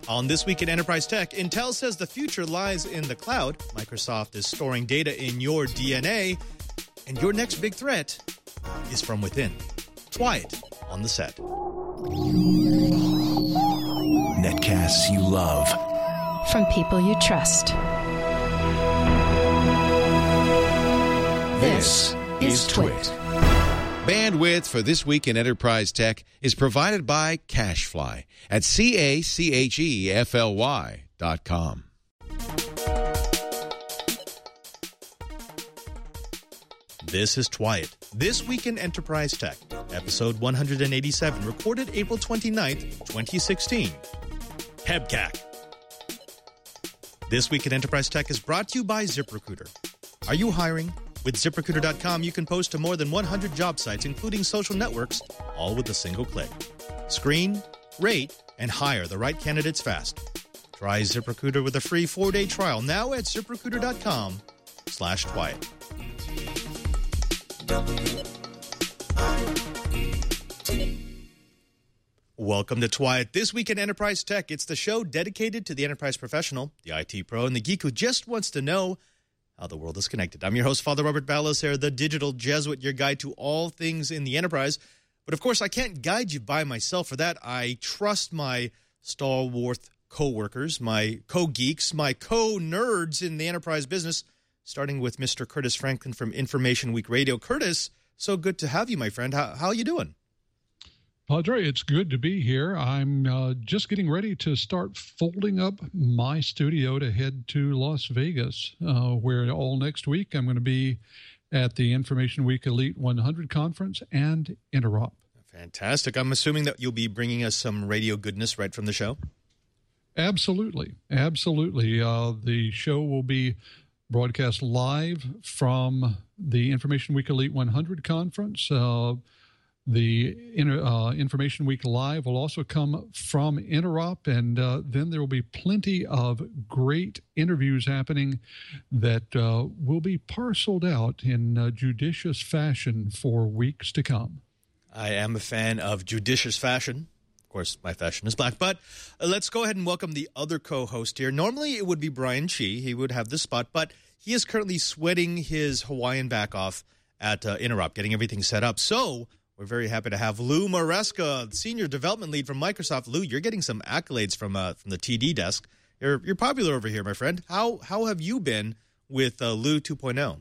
On This Week in Enterprise Tech, Intel says the future lies in the cloud. Microsoft is storing data in your DNA. And your next big threat is from within. Twiat on the set. Netcasts you love. From people you trust. This is Twit. Bandwidth for This Week in Enterprise Tech is provided by CacheFly at CacheFly.com. This is Twiat. This Week in Enterprise Tech, episode 187, recorded April 29th, 2016. Hebcack. This Week in Enterprise Tech is brought to you by ZipRecruiter. Are you hiring? With ZipRecruiter.com, you can post to more than 100 job sites, including social networks, all with a single click. Screen, rate, and hire the right candidates fast. Try ZipRecruiter with a free 4-day trial now at ZipRecruiter.com/Twiat. Welcome to Twiat. This Week in Enterprise Tech. It's the show dedicated to the enterprise professional, the IT pro, and the geek who just wants to know how the world is connected. I'm your host, Father Robert Balacer, the digital Jesuit, your guide to all things in the enterprise. But of course, I can't guide you by myself. For that, I trust my stalwart co-workers, my co-geeks, my co-nerds in the enterprise business, starting with Mr. Curtis Franklin from Information Week Radio. Curtis, so good to have you, my friend. How are you doing? Padre, it's good to be here. I'm just getting ready to start folding up my studio to head to Las Vegas, where all next week I'm going to be at the Information Week Elite 100 Conference and Interop. Fantastic. I'm assuming that you'll be bringing us some radio goodness right from the show? Absolutely. Absolutely. The show will be broadcast live from the Information Week Elite 100 Conference. The Information Week Live will also come from Interop, and then there will be plenty of great interviews happening that will be parceled out in judicious fashion for weeks to come. I am a fan of judicious fashion. Of course, my fashion is black. But let's go ahead and welcome the other co-host here. Normally, it would be Brian Chi. He would have the spot, but he is currently sweating his Hawaiian back off at Interop, getting everything set up. So we're very happy to have Lou Maresca, Senior Development Lead from Microsoft. Lou, you're getting some accolades from the TD desk. You're popular over here, my friend. How have you been with Lou 2.0?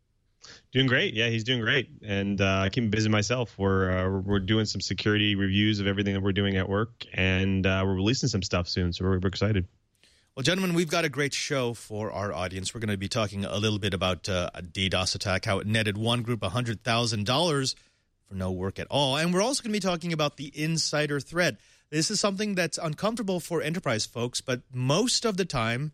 Doing great. Yeah, he's doing great, and keeping busy myself. We're doing some security reviews of everything that we're doing at work, and we're releasing some stuff soon, so we're excited. Well, gentlemen, we've got a great show for our audience. We're going to be talking a little bit about a DDoS attack, how it netted one group $100,000 for no work at all. And we're also going to be talking about the insider threat. This is something that's uncomfortable for enterprise folks, but most of the time,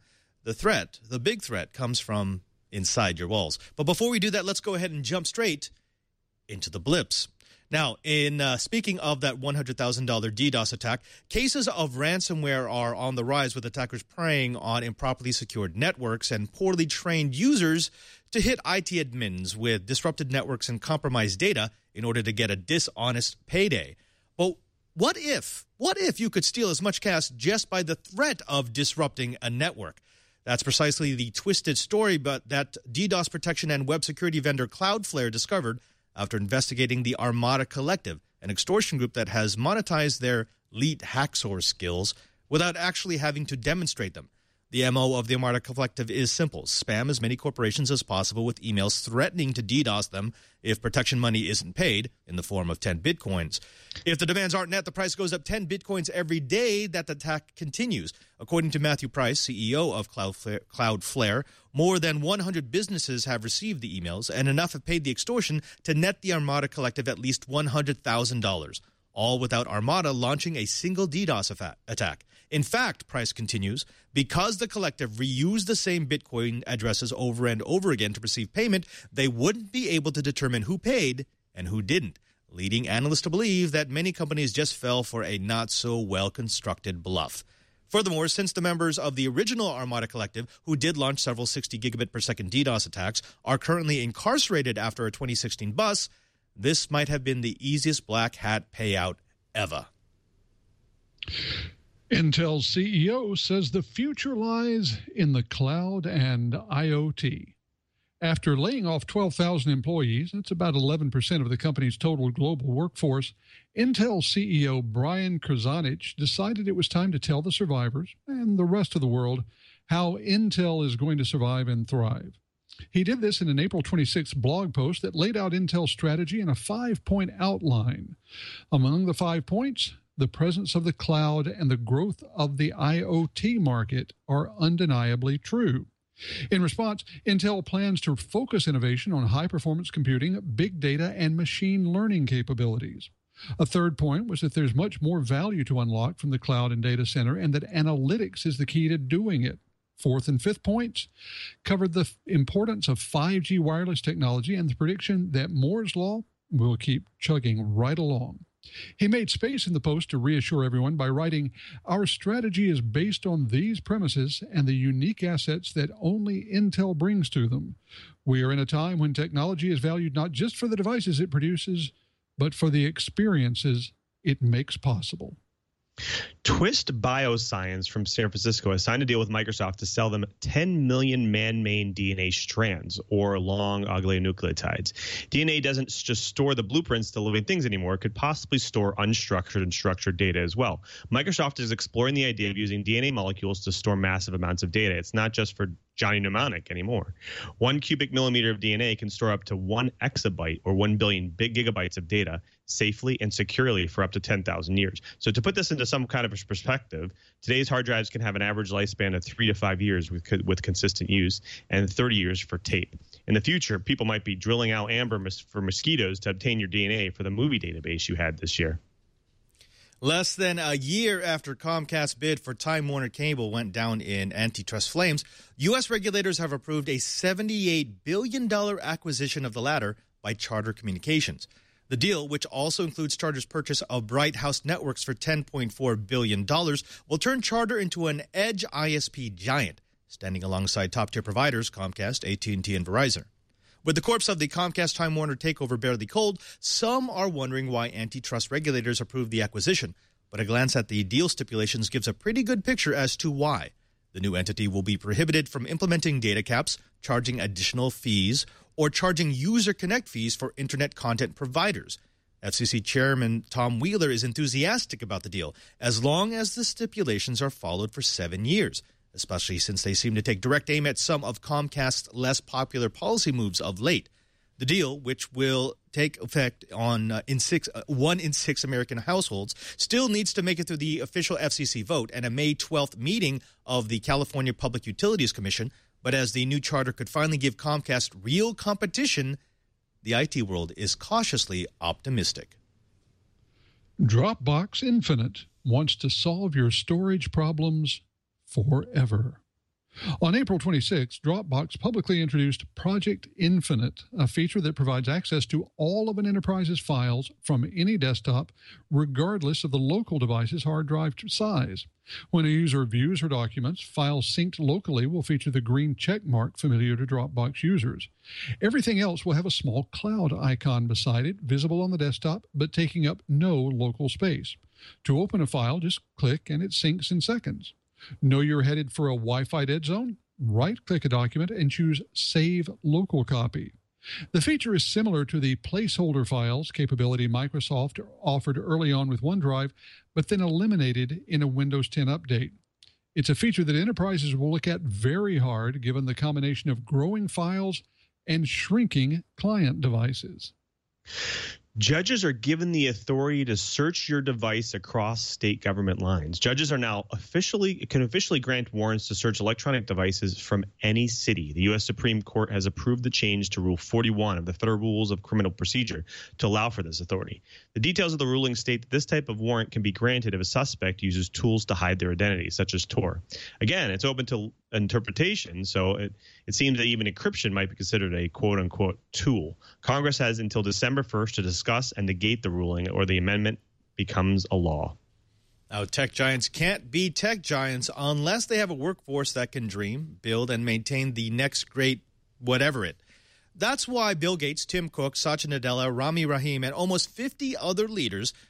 the big threat, comes from inside your walls. But before we do that, let's go ahead and jump straight into the blips. Now, in speaking of that $100,000 DDoS attack, cases of ransomware are on the rise, with attackers preying on improperly secured networks and poorly trained users to hit IT admins with disrupted networks and compromised data in order to get a dishonest payday. Well, what if you could steal as much cash just by the threat of disrupting a network? That's precisely the twisted story but that DDoS protection and web security vendor Cloudflare discovered after investigating the Armada Collective, an extortion group that has monetized their elite hacksaw skills without actually having to demonstrate them. The MO of the Armada Collective is simple: spam as many corporations as possible with emails threatening to DDoS them if protection money isn't paid in the form of 10 bitcoins. If the demands aren't met, the price goes up 10 bitcoins every day that the attack continues. According to Matthew Price, CEO of Cloudflare, more than 100 businesses have received the emails, and enough have paid the extortion to net the Armada Collective at least $100,000. All without Armada launching a single DDoS attack. In fact, Price continues, because the collective reused the same Bitcoin addresses over and over again to receive payment, they wouldn't be able to determine who paid and who didn't, leading analysts to believe that many companies just fell for a not-so-well-constructed bluff. Furthermore, since the members of the original Armada Collective, who did launch several 60 gigabit per second DDoS attacks, are currently incarcerated after a 2016 bust, this might have been the easiest black hat payout ever. Intel's CEO says the future lies in the cloud and IoT. After laying off 12,000 employees, that's about 11% of the company's total global workforce, Intel CEO Brian Krzanich decided it was time to tell the survivors and the rest of the world how Intel is going to survive and thrive. He did this in an April 26 blog post that laid out Intel's strategy in a 5-point outline. Among the 5 points, the presence of the cloud and the growth of the IoT market are undeniably true. In response, Intel plans to focus innovation on high-performance computing, big data, and machine learning capabilities. A third point was that there's much more value to unlock from the cloud and data center, and that analytics is the key to doing it. Fourth and fifth points covered the importance of 5G wireless technology and the prediction that Moore's Law will keep chugging right along. He made space in the post to reassure everyone by writing, "Our strategy is based on these premises and the unique assets that only Intel brings to them. We are in a time when technology is valued not just for the devices it produces, but for the experiences it makes possible." Twist Bioscience from San Francisco has signed a deal with Microsoft to sell them 10 million man-made DNA strands, or long oligonucleotides. DNA doesn't just store the blueprints to living things anymore. It could possibly store unstructured and structured data as well. Microsoft is exploring the idea of using DNA molecules to store massive amounts of data. It's not just for Johnny Mnemonic anymore. 1 cubic millimeter of DNA can store up to 1 exabyte, or 1 billion big gigabytes of data, safely and securely for up to 10,000 years. So to put this into some kind of perspective, today's hard drives can have an average lifespan of 3 to 5 years with consistent use, and 30 years for tape. In the future, people might be drilling out amber for mosquitoes to obtain your DNA for the movie database you had this year. Less than a year after Comcast's bid for Time Warner Cable went down in antitrust flames, U.S. regulators have approved a $78 billion acquisition of the latter by Charter Communications. The deal, which also includes Charter's purchase of Bright House Networks for $10.4 billion, will turn Charter into an edge ISP giant, standing alongside top-tier providers Comcast, AT&T, and Verizon. With the corpse of the Comcast-Time Warner takeover barely cold, some are wondering why antitrust regulators approved the acquisition, but a glance at the deal stipulations gives a pretty good picture as to why. The new entity will be prohibited from implementing data caps, charging additional fees, or charging user connect fees for Internet content providers. FCC Chairman Tom Wheeler is enthusiastic about the deal, as long as the stipulations are followed for 7 years, especially since they seem to take direct aim at some of Comcast's less popular policy moves of late. The deal, which will take effect on 1 in 6 American households, still needs to make it through the official FCC vote and a May 12th meeting of the California Public Utilities Commission. But as the new charter could finally give Comcast real competition, the IT world is cautiously optimistic. Dropbox Infinite wants to solve your storage problems forever. On April 26, Dropbox publicly introduced Project Infinite, a feature that provides access to all of an enterprise's files from any desktop, regardless of the local device's hard drive size. When a user views her documents, files synced locally will feature the green check mark familiar to Dropbox users. Everything else will have a small cloud icon beside it, visible on the desktop, but taking up no local space. To open a file, just click and it syncs in seconds. Know you're headed for a Wi-Fi dead zone? Right-click a document and choose Save Local Copy. The feature is similar to the placeholder files capability Microsoft offered early on with OneDrive, but then eliminated in a Windows 10 update. It's a feature that enterprises will look at very hard given the combination of growing files and shrinking client devices. Judges are given the authority to search your device across state government lines. Judges are now can officially grant warrants to search electronic devices from any city. The U.S. Supreme Court has approved the change to Rule 41 of the Federal Rules of Criminal Procedure to allow for this authority. The details of the ruling state that this type of warrant can be granted if a suspect uses tools to hide their identity, such as Tor. Again, it's open to interpretation, so it seems that even encryption might be considered a quote-unquote tool. Congress has until December 1st to discuss and negate the ruling, or the amendment becomes a law. Now, tech giants can't be tech giants unless they have a workforce that can dream, build, and maintain the next great whatever it. That's why Bill Gates, Tim Cook, Satya Nadella, Rami Rahim, and almost 50 other leaders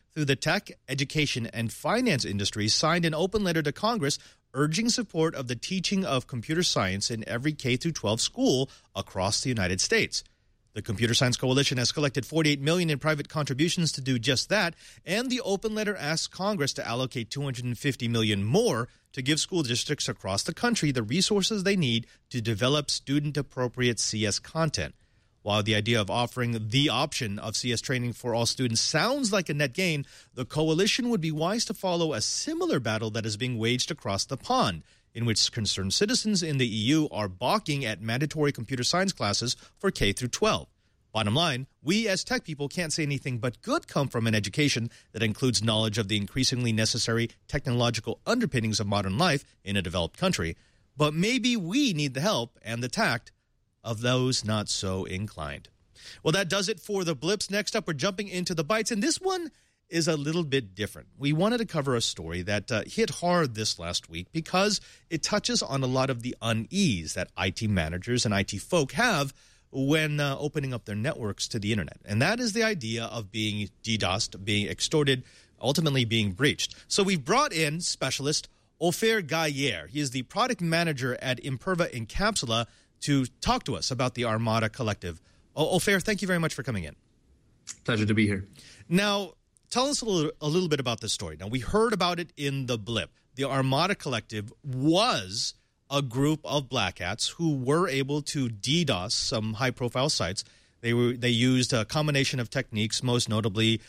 through the tech, education, and finance industries, signed an open letter to Congress urging support of the teaching of computer science in every K-12 school across the United States. The Computer Science Coalition has collected $48 million in private contributions to do just that, and the open letter asks Congress to allocate $250 million more to give school districts across the country the resources they need to develop student-appropriate CS content. While the idea of offering the option of CS training for all students sounds like a net gain, the coalition would be wise to follow a similar battle that is being waged across the pond, in which concerned citizens in the EU are balking at mandatory computer science classes for K-12. Bottom line, we as tech people can't say anything but good come from an education that includes knowledge of the increasingly necessary technological underpinnings of modern life in a developed country. But maybe we need the help and the tact of those not so inclined. Well, that does it for the blips. Next up, we're jumping into the bites, and this one is a little bit different. We wanted to cover a story that hit hard this last week because it touches on a lot of the unease that IT managers and IT folk have when opening up their networks to the internet. And that is the idea of being DDoSed, being extorted, ultimately being breached. So we've brought in specialist Ofer Gayer. He is the product manager at Imperva Encapsula to talk to us about the Armada Collective. Ofer, thank you very much for coming in. Pleasure to be here. Now, tell us a little bit about this story. Now, we heard about it in the blip. The Armada Collective was a group of black hats who were able to DDoS some high-profile sites. They used a combination of techniques, most notably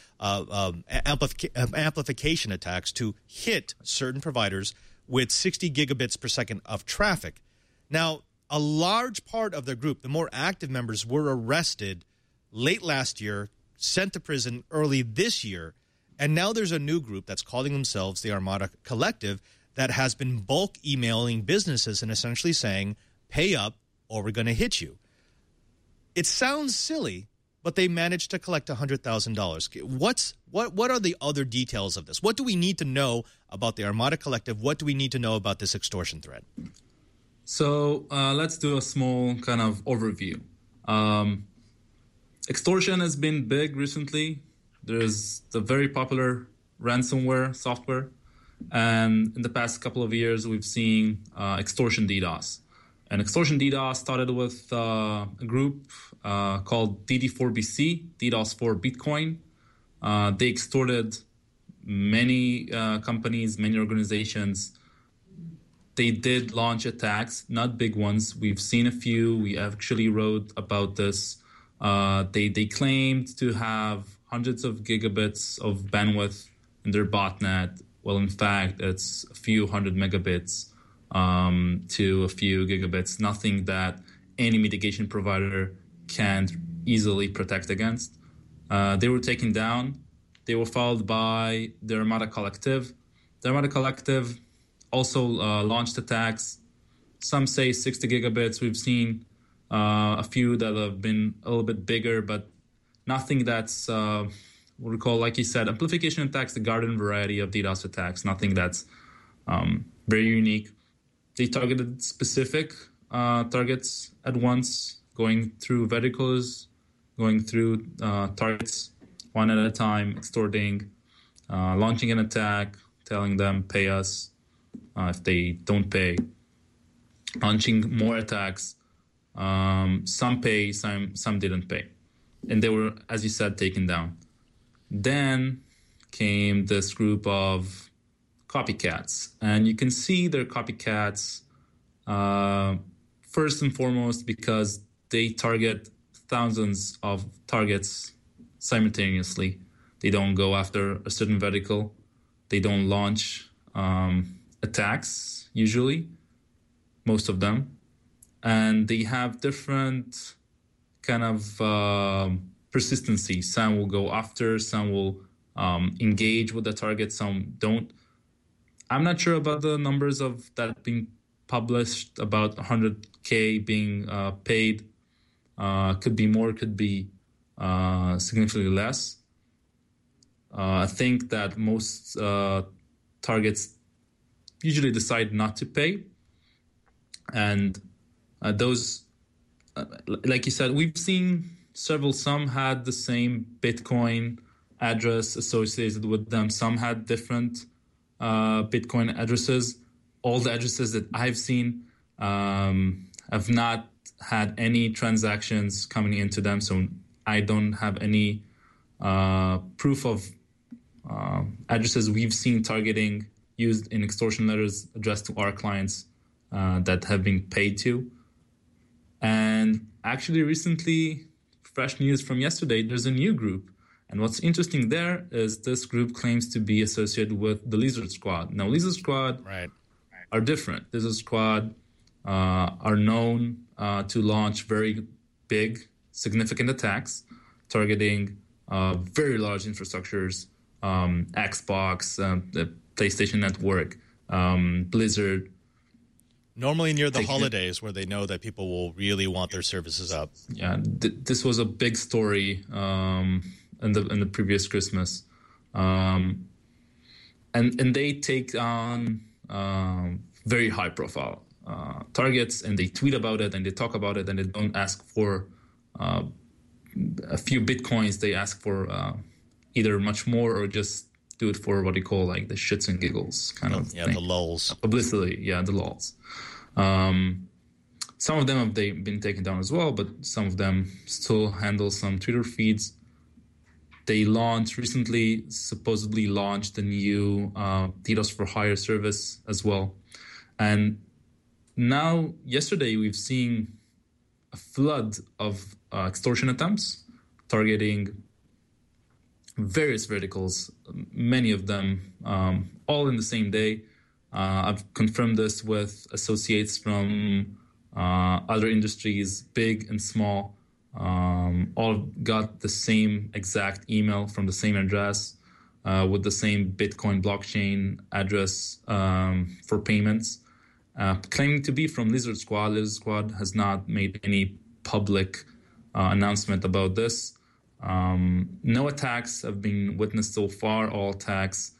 amplification attacks, to hit certain providers with 60 gigabits per second of traffic. Now, a large part of their group, the more active members, were arrested late last year, sent to prison early this year, and now there's a new group that's calling themselves the Armada Collective that has been bulk emailing businesses and essentially saying, pay up or we're going to hit you. It sounds silly, but they managed to collect $100,000. What are the other details of this? What do we need to know about the Armada Collective? What do we need to know about this extortion threat? So let's do a small kind of overview. Extortion has been big recently. There's the very popular ransomware software. And in the past couple of years, we've seen extortion DDoS. And extortion DDoS started with a group called DD4BC, DDoS for Bitcoin. They extorted many companies, many organizations. They did launch attacks, not big ones. We've seen a few. We actually wrote about this. They claimed to have hundreds of gigabits of bandwidth in their botnet. Well, in fact, it's a few hundred megabits to a few gigabits, nothing that any mitigation provider can't easily protect against. They were taken down. They were followed by the Armada Collective. The Armada Collective also launched attacks. Some say 60 gigabits. We've seen a few that have been a little bit bigger, but nothing that's what we call, like you said, amplification attacks, the garden variety of DDoS attacks, nothing that's very unique. They targeted specific targets at once, going through verticals, going through targets one at a time, extorting, launching an attack, telling them, pay us if they don't pay, launching more attacks. Some pay, some didn't pay. And they were, as you said, taken down. Then came this group of copycats. And you can see they're copycats first and foremost because they target thousands of targets simultaneously. They don't go after a certain vertical. They don't launch attacks, usually, most of them. And they have different kind of persistency. Some will go after, some will engage with the target, some don't. I'm not sure about the numbers of that being published, about 100K being paid. Could be more, could be significantly less. I think that most targets usually decide not to pay. And those, like you said, we've seen several. Some had the same Bitcoin address associated with them. Some had different Bitcoin addresses. All the addresses that I've seen have not had any transactions coming into them, so I don't have any proof of addresses we've seen targeting used in extortion letters addressed to our clients that have been paid to. And actually recently, fresh news from yesterday, there's a new group. And what's interesting there is this group claims to be associated with the Lizard Squad. Now, Lizard Squad are different. Lizard Squad are known to launch very big, significant attacks targeting very large infrastructures, Xbox, the PlayStation Network, Blizzard. Normally near the holidays where they know that people will really want their services up. Yeah, this was a big story in the previous Christmas. And they take on very high profile targets, and they tweet about it and they talk about it, and they don't ask for a few Bitcoins. They ask for either much more or just do it for what you call like the shits and giggles kind of thing. The lulz. Publicity, the lulz. Some of them have been taken down as well, but some of them still handle some Twitter feeds. They supposedly launched the new DDoS for Hire service as well. And now, yesterday, we've seen a flood of extortion attempts targeting various verticals, many of them all in the same day. I've confirmed this with associates from other industries, big and small. All got the same exact email from the same address with the same Bitcoin blockchain address for payments, claiming to be from Lizard Squad. Lizard Squad has not made any public announcement about this. No attacks have been witnessed so far. All attacks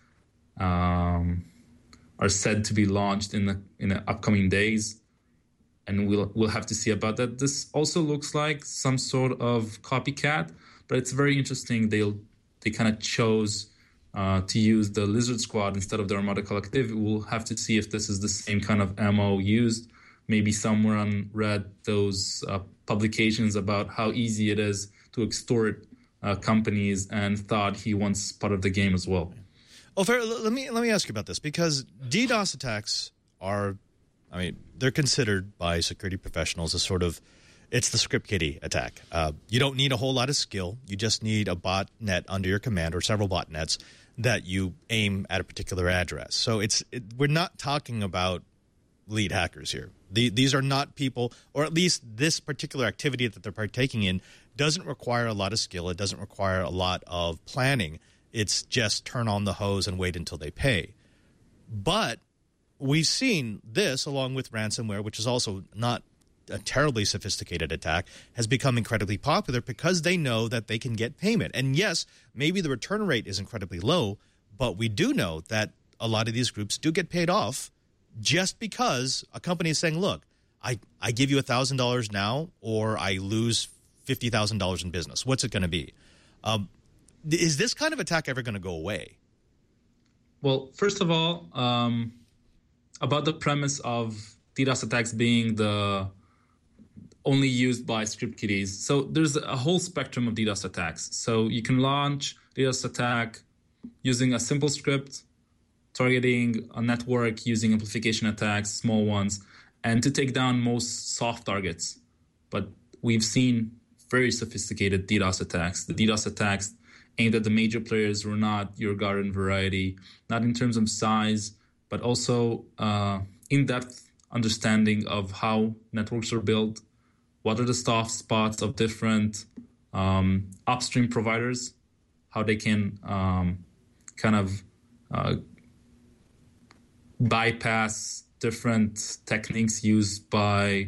are said to be launched in the upcoming days. And we'll have to see about that. This also looks like some sort of copycat, but it's very interesting. They kind of chose to use the Lizard Squad instead of the Armada Collective. We'll have to see if this is the same kind of MO used. Maybe someone read those publications about how easy it is to extort companies and thought he wants part of the game as well. Ofer, let me ask you about this, because DDoS attacks are, they're considered by security professionals as sort of, it's the script kiddie attack. You don't need a whole lot of skill. You just need a botnet under your command or several botnets that you aim at a particular address. So we're not talking about lead hackers here. These are not people, or at least this particular activity that they're partaking in doesn't require a lot of skill. It doesn't require a lot of planning. It's just turn on the hose and wait until they pay. But we've seen this, along with ransomware, which is also not a terribly sophisticated attack, has become incredibly popular because they know that they can get payment. And yes, maybe the return rate is incredibly low, but we do know that a lot of these groups do get paid off just because a company is saying, look, I give you $1,000 now, or I lose $50,000 in business. What's it going to be? Is this kind of attack ever going to go away? Well, first of all, about the premise of DDoS attacks being the only used by script kiddies. So there's a whole spectrum of DDoS attacks. So you can launch DDoS attack using a simple script, targeting a network using amplification attacks, small ones, and to take down most soft targets. But we've seen very sophisticated DDoS attacks. The DDoS attacks aimed at the major players were not your garden variety, not in terms of size, but also in-depth understanding of how networks are built, what are the soft spots of different upstream providers, how they can bypass different techniques used by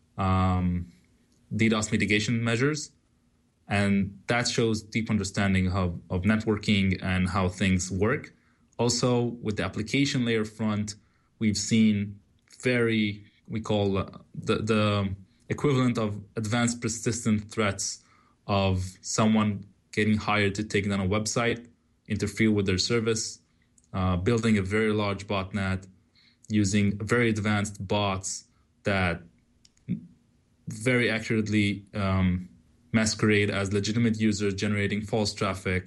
DDoS mitigation measures. And that shows deep understanding of networking and how things work. Also, with the application layer front, we've seen we call the equivalent of advanced persistent threats of someone getting hired to take down a website, interfere with their service, building a very large botnet, using very advanced bots that very accurately masquerade as legitimate users, generating false traffic,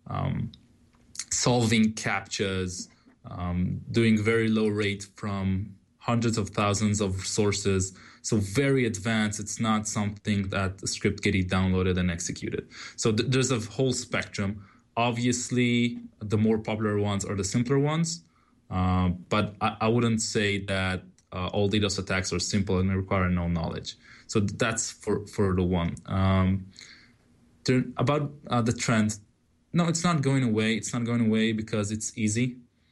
solving CAPTCHAs, doing very low rate from hundreds of thousands of sources. So very advanced. It's not something that a script can be downloaded and executed. So there's a whole spectrum. Obviously, the more popular ones are the simpler ones. But I wouldn't say that all DDoS attacks are simple and require no knowledge. So that's for the one. About the trend, no, it's not going away. It's not going away because it's easy.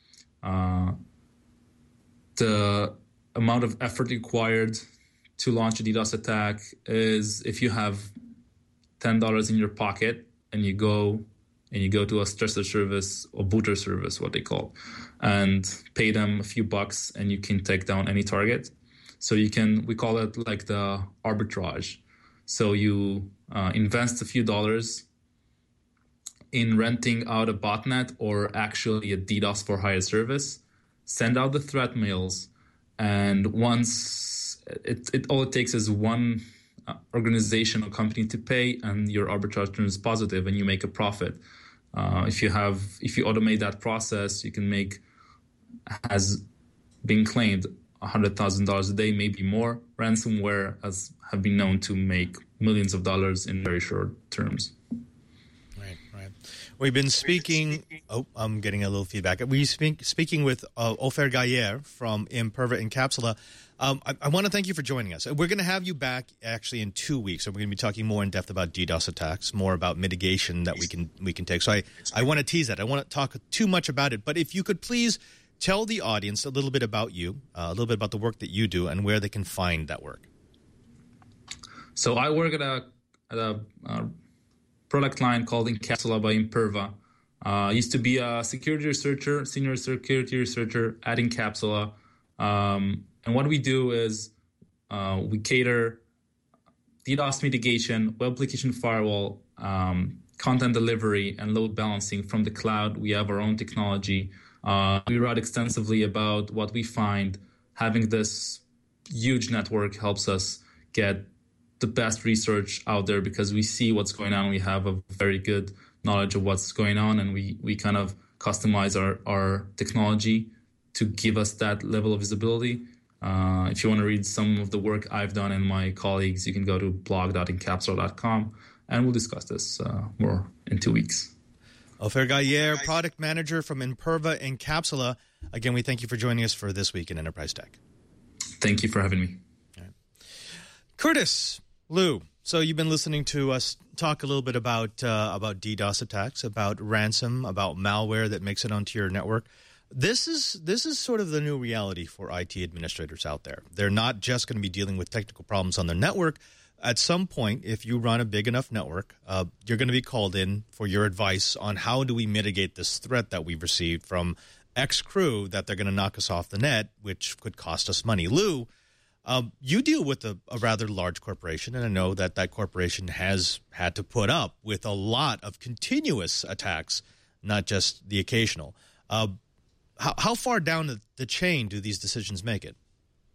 The amount of effort required to launch a DDoS attack is if you have $10 in your pocket and you go to a stressor service or booter service, what they call, and pay them a few bucks, and you can take down any target. So we call it like the arbitrage. So you invest a few dollars in renting out a botnet or actually a DDoS for hire service, send out the threat mails, and once all it takes is one organization or company to pay, and your arbitrage turns positive and you make a profit. If you automate that process, you can make, has been claimed, $100,000 a day, maybe more. Ransomware have been known to make millions of dollars in very short terms. Right. We've been speaking. Oh, I'm getting a little feedback. We're speaking with Ofer Gayer from Imperva Encapsula. I want to thank you for joining us. We're going to have you back actually in 2 weeks. So we're going to be talking more in depth about DDoS attacks, more about mitigation that we can take. So I want to tease that. I want to talk too much about it. But if you could please tell the audience a little bit about you, a little bit about the work that you do, and where they can find that work. So I work at a product line called Encapsula by Imperva. I used to be a security researcher, senior security researcher at Encapsula. And what we do is we cater DDoS mitigation, web application firewall, content delivery, and load balancing from the cloud. We have our own technology. We write extensively about what we find. Having this huge network helps us get the best research out there because we see what's going on. We have a very good knowledge of what's going on, and we kind of customize our technology to give us that level of visibility. If you want to read some of the work I've done and my colleagues, you can go to blog.encapsula.com, and we'll discuss this more in 2 weeks. Ofer Gayer, product manager from Imperva Encapsula. Again, we thank you for joining us for This Week in Enterprise Tech. Thank you for having me. All right. Curtis, Lou, so you've been listening to us talk a little bit about DDoS attacks, about ransom, about malware that makes it onto your network. This is sort of the new reality for IT administrators out there. They're not just going to be dealing with technical problems on their network. At some point, if you run a big enough network, you're going to be called in for your advice on how do we mitigate this threat that we've received from X crew that they're going to knock us off the net, which could cost us money. Lou, you deal with a rather large corporation, and I know that corporation has had to put up with a lot of continuous attacks, not just the occasional. How far down the chain do these decisions make it?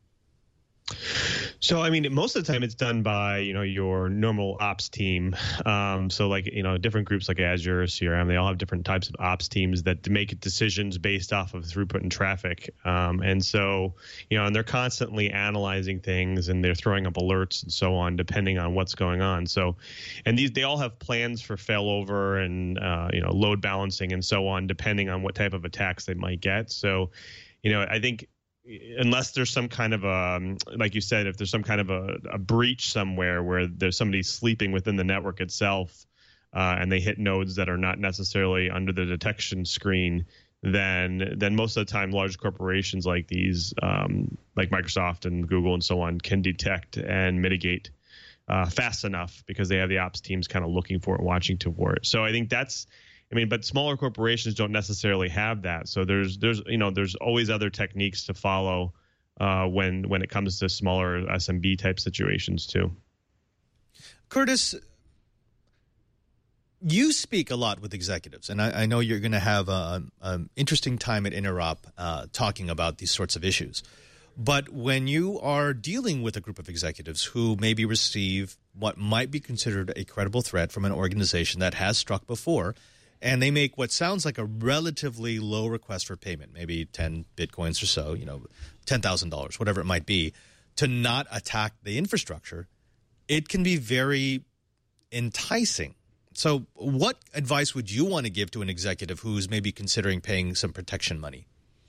So, I mean, most of the time it's done by, your normal ops team. So like, different groups like Azure, CRM, they all have different types of ops teams that make decisions based off of throughput and traffic. And so, and they're constantly analyzing things and they're throwing up alerts and so on, depending on what's going on. So, and they all have plans for failover and, load balancing and so on, depending on what type of attacks they might get. So, I think, unless there's some kind of like you said, if there's some kind of a breach somewhere where there's somebody sleeping within the network itself and they hit nodes that are not necessarily under the detection screen, then most of the time large corporations like these, like Microsoft and Google and so on, can detect and mitigate fast enough because they have the ops teams kind of looking for it, watching for it. So I think but smaller corporations don't necessarily have that. So there's always other techniques to follow when it comes to smaller SMB type situations too. Curtis, You speak a lot with executives, and I know you're going to have an interesting time at Interop talking about these sorts of issues. But when you are dealing with a group of executives who maybe receive what might be considered a credible threat from an organization that has struck before, and they make what sounds like a relatively low request for payment, maybe 10 Bitcoins or so, $10,000, whatever it might be, to not attack the infrastructure, it can be very enticing. So what advice would you want to give to an executive who's maybe considering paying some protection money?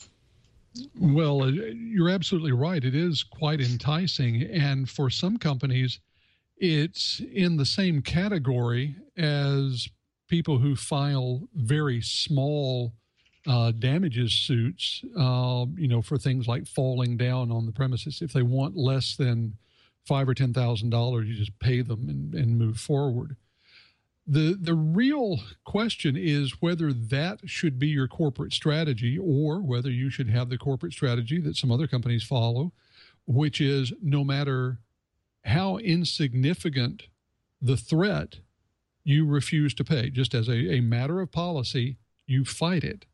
Well, you're absolutely right. It is quite enticing. And for some companies, it's in the same category as people who file very small damages suits, for things like falling down on the premises. If they want less than $5,000 or $10,000, you just pay them and move forward. The real question is whether that should be your corporate strategy or whether you should have the corporate strategy that some other companies follow, which is no matter how insignificant the threat, you refuse to pay. Just as a matter of policy, you fight it.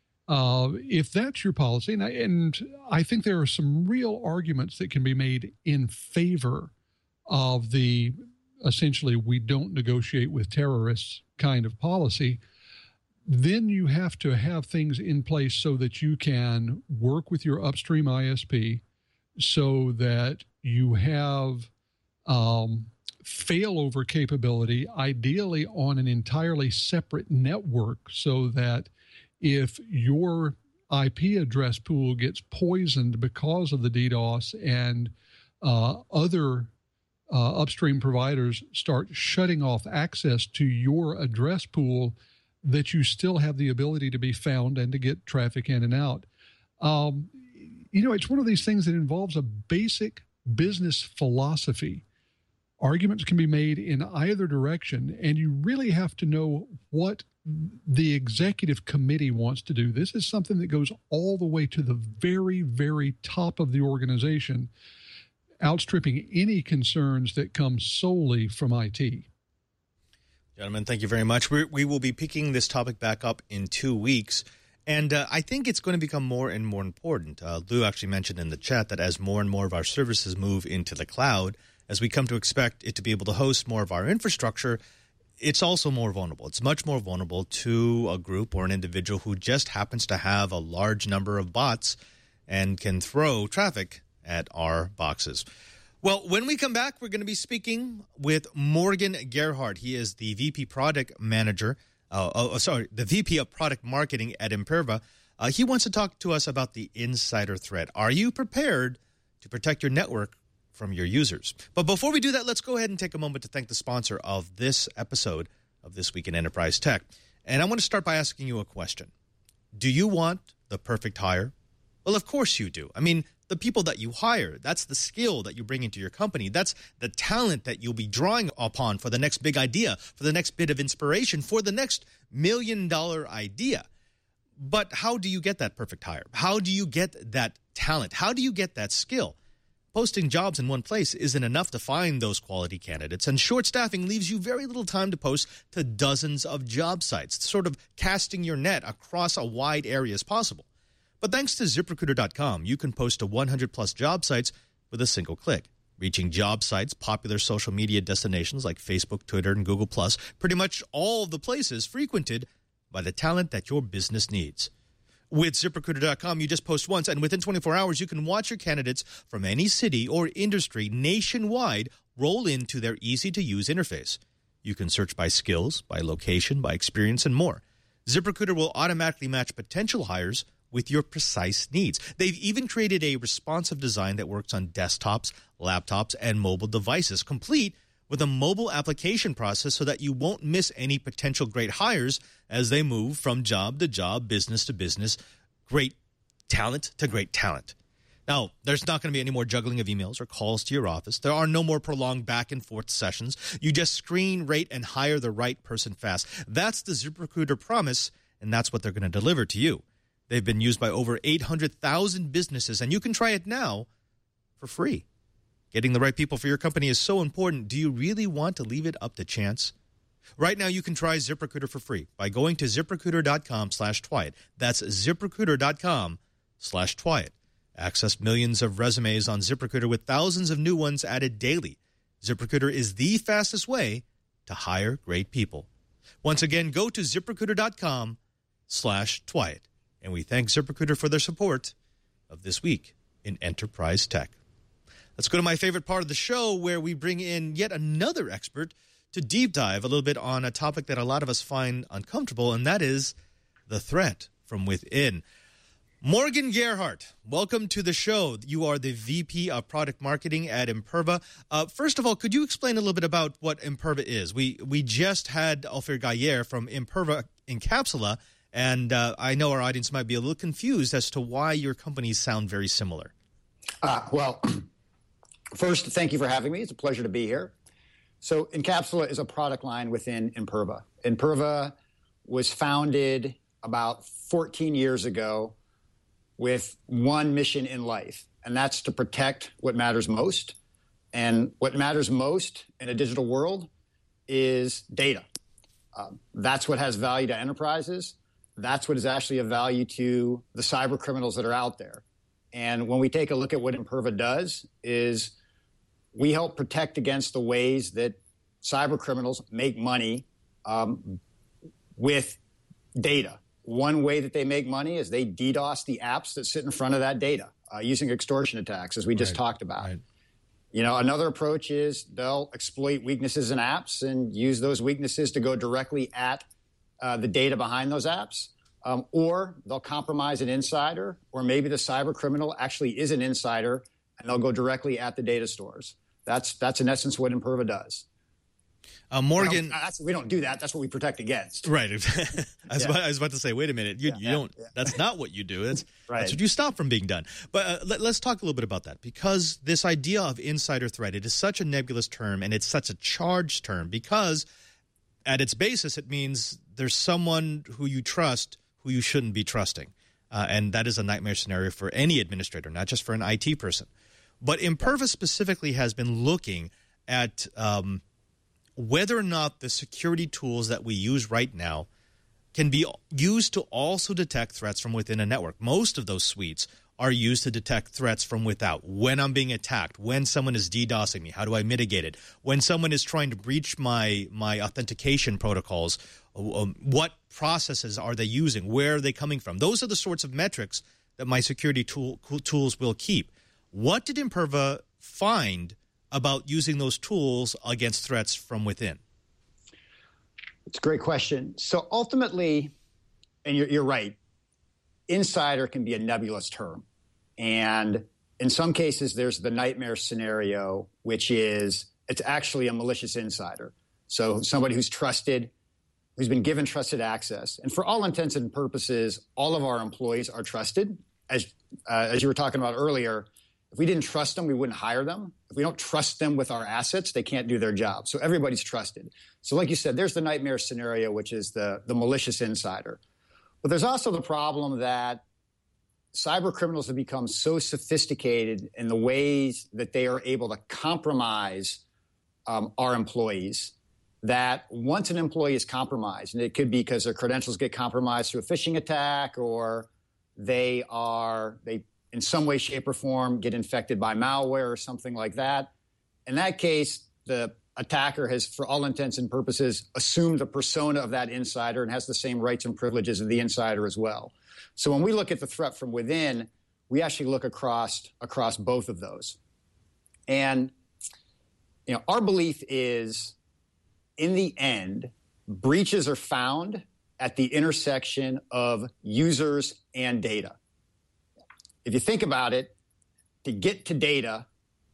If that's your policy, and I think there are some real arguments that can be made in favor of the essentially we don't negotiate with terrorists kind of policy, then you have to have things in place so that you can work with your upstream ISP so that you have failover capability, ideally on an entirely separate network, so that if your IP address pool gets poisoned because of the DDoS and other upstream providers start shutting off access to your address pool, that you still have the ability to be found and to get traffic in and out. It's one of these things that involves a basic business philosophy. Arguments can be made in either direction, and you really have to know what the executive committee wants to do. This is something that goes all the way to the very, very top of the organization, outstripping any concerns that come solely from IT. Gentlemen, thank you very much. We will be picking this topic back up in 2 weeks, and I think it's going to become more and more important. Lou actually mentioned in the chat that as more and more of our services move into the cloud, as we come to expect it to be able to host more of our infrastructure, it's also more vulnerable. It's much more vulnerable to a group or an individual who just happens to have a large number of bots and can throw traffic at our boxes. Well, when we come back, we're going to be speaking with Morgan Gerhardt. He is the VP Product Manager, the VP of Product Marketing at Imperva. He wants to talk to us about the insider threat. Are you prepared to protect your network from your users? But before we do that, let's go ahead and take a moment to thank the sponsor of this episode of This Week in Enterprise Tech. And I want to start by asking you a question. Do you want the perfect hire? Well, of course you do. I mean, the people that you hire, that's the skill that you bring into your company. That's the talent that you'll be drawing upon for the next big idea, for the next bit of inspiration, for the next $1 million idea. But how do you get that perfect hire? How do you get that talent? How do you get that skill? Posting jobs in one place isn't enough to find those quality candidates, and short staffing leaves you very little time to post to dozens of job sites, sort of casting your net across a wide area as possible. But thanks to ZipRecruiter.com, you can post to 100-plus job sites with a single click, reaching job sites, popular social media destinations like Facebook, Twitter, and Google+, pretty much all of the places frequented by the talent that your business needs. With ZipRecruiter.com, you just post once, and within 24 hours, you can watch your candidates from any city or industry nationwide roll into their easy-to-use interface. You can search by skills, by location, by experience, and more. ZipRecruiter will automatically match potential hires with your precise needs. They've even created a responsive design that works on desktops, laptops, and mobile devices, complete with a mobile application process so that you won't miss any potential great hires as they move from job to job, business to business, great talent to great talent. Now, there's not going to be any more juggling of emails or calls to your office. There are no more prolonged back and forth sessions. You just screen, rate, and hire the right person fast. That's the ZipRecruiter promise, and that's what they're going to deliver to you. They've been used by over 800,000 businesses, and you can try it now for free. Getting the right people for your company is so important. Do you really want to leave it up to chance? Right now, you can try ZipRecruiter for free by going to ZipRecruiter.com/Twiet. That's ZipRecruiter.com/Twiet. Access millions of resumes on ZipRecruiter with thousands of new ones added daily. ZipRecruiter is the fastest way to hire great people. Once again, go to ZipRecruiter.com/Twiet. And we thank ZipRecruiter for their support of This Week in Enterprise Tech. Let's go to my favorite part of the show, where we bring in yet another expert to deep dive a little bit on a topic that a lot of us find uncomfortable, and that is the threat from within. Morgan Gerhardt, welcome to the show. You are the VP of Product Marketing at Imperva. First of all, could you explain a little bit about what Imperva is? We just had Ophir Gayer from Imperva Encapsula, and I know our audience might be a little confused as to why your companies sound very similar. Well, first, thank you for having me. It's a pleasure to be here. So Encapsula is a product line within Imperva. Imperva was founded about 14 years ago with one mission in life, and that's to protect what matters most. And what matters most in a digital world is data. That's what has value to enterprises. That's what is actually of value to the cyber criminals that are out there. And when we take a look at what Imperva does, is we help protect against the ways that cyber criminals make money with data. One way that they make money is they DDoS the apps that sit in front of that data using extortion attacks, as we just talked about. Right. You know, another approach is they'll exploit weaknesses in apps and use those weaknesses to go directly at the data behind those apps. Or they'll compromise an insider, or maybe the cyber criminal actually is an insider, and they'll go directly at the data stores. That's in essence what Imperva does. Morgan, we don't do that. That's what we protect against. Right. I was about to say, wait a minute. You don't. Yeah. That's not what you do. That's what you stop from being done. But let's talk a little bit about that, because this idea of insider threat, it is such a nebulous term, and it's such a charged term, because at its basis, it means there's someone who you trust who you shouldn't be trusting. And that is a nightmare scenario for any administrator, not just for an IT person. But Imperva specifically has been looking at whether or not the security tools that we use right now can be used to also detect threats from within a network. Most of those suites are used to detect threats from without. When I'm being attacked, when someone is DDoSing me, how do I mitigate it? When someone is trying to breach my authentication protocols, what processes are they using? Where are they coming from? Those are the sorts of metrics that my security tools will keep. What did Imperva find about using those tools against threats from within? It's a great question. So ultimately, and you're right, insider can be a nebulous term. And in some cases, there's the nightmare scenario, which is it's actually a malicious insider. So somebody who's trusted, who's been given trusted access. And for all intents and purposes, all of our employees are trusted. As you were talking about earlier, if we didn't trust them, we wouldn't hire them. If we don't trust them with our assets, they can't do their job. So everybody's trusted. So like you said, there's the nightmare scenario, which is the malicious insider. But there's also the problem that cyber criminals have become so sophisticated in the ways that they are able to compromise our employees, that once an employee is compromised, and it could be because their credentials get compromised through a phishing attack, or they in some way, shape, or form get infected by malware or something like that. In that case, the attacker has, for all intents and purposes, assumed the persona of that insider and has the same rights and privileges of the insider as well. So when we look at the threat from within, we actually look across both of those. And our belief is, in the end, breaches are found at the intersection of users and data. If you think about it, to get to data,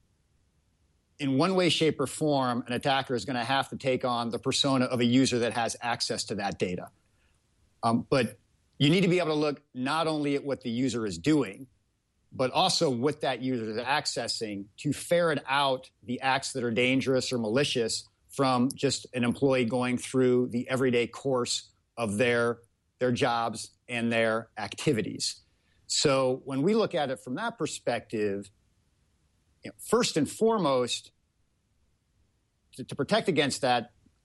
in one way, shape, or form, an attacker is going to have to take on the persona of a user that has access to that data. But you need to be able to look not only at what the user is doing, but also what that user is accessing to ferret out the acts that are dangerous or malicious from just an employee going through the everyday course of their jobs and their activities. So when we look at it from that perspective, first and foremost, to protect against that,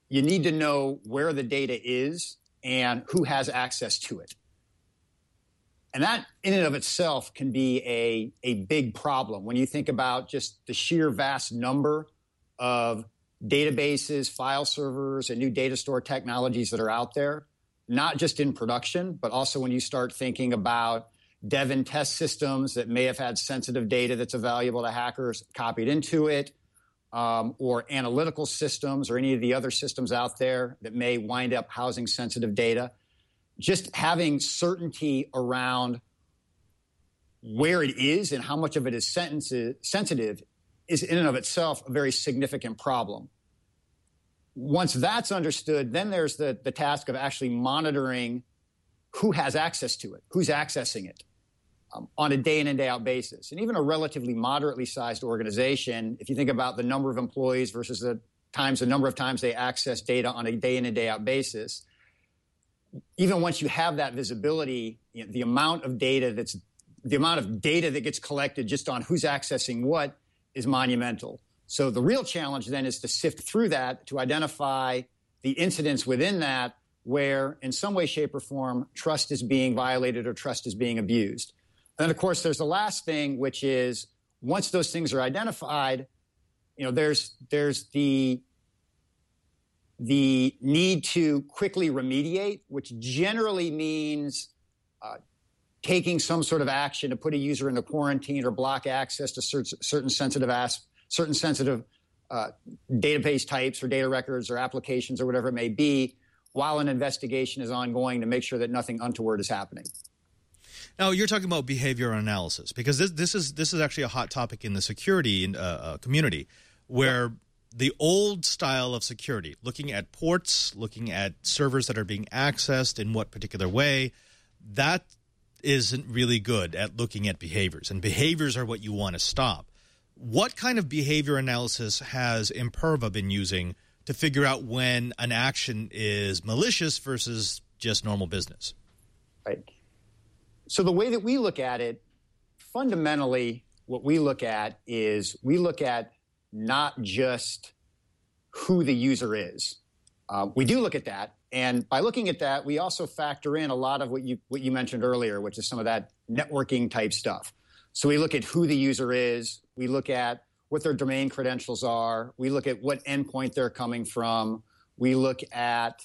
you need to know where the data is and who has access to it. And that in and of itself can be a big problem when you think about just the sheer vast number of databases, file servers, and new data store technologies that are out there, not just in production, but also when you start thinking about dev and test systems that may have had sensitive data that's valuable to hackers copied into it, or analytical systems or any of the other systems out there that may wind up housing sensitive data. Just having certainty around where it is and how much of it is sensitive is in and of itself a very significant problem. Once that's understood, then there's the task of actually monitoring who has access to it, who's accessing it on a day in and day out basis. And even a relatively moderately sized organization, if you think about the number of employees versus the number of times they access data on a day in and day out basis, even once you have that visibility, the amount of data that gets collected just on who's accessing what is monumental. So the real challenge then is to sift through that to identify the incidents within that where in some way, shape, or form trust is being violated or trust is being abused. And then, of course, there's the last thing, which is once those things are identified, there's the need to quickly remediate, which generally means taking some sort of action to put a user into quarantine or block access to certain sensitive database types or data records or applications or whatever it may be, while an investigation is ongoing to make sure that nothing untoward is happening. Now, you're talking about behavior analysis, because this is actually a hot topic in the security community, where the old style of security, looking at ports, looking at servers that are being accessed in what particular way, that isn't really good at looking at behaviors, and behaviors are what you want to stop. What kind of behavior analysis has Imperva been using to figure out when an action is malicious versus just normal business? Right. So the way that we look at it, fundamentally, what we look at is we look at not just who the user is. We do look at that. And by looking at that, we also factor in a lot of what you mentioned earlier, which is some of that networking type stuff. So we look at who the user is. We look at what their domain credentials are. We look at what endpoint they're coming from. We look at,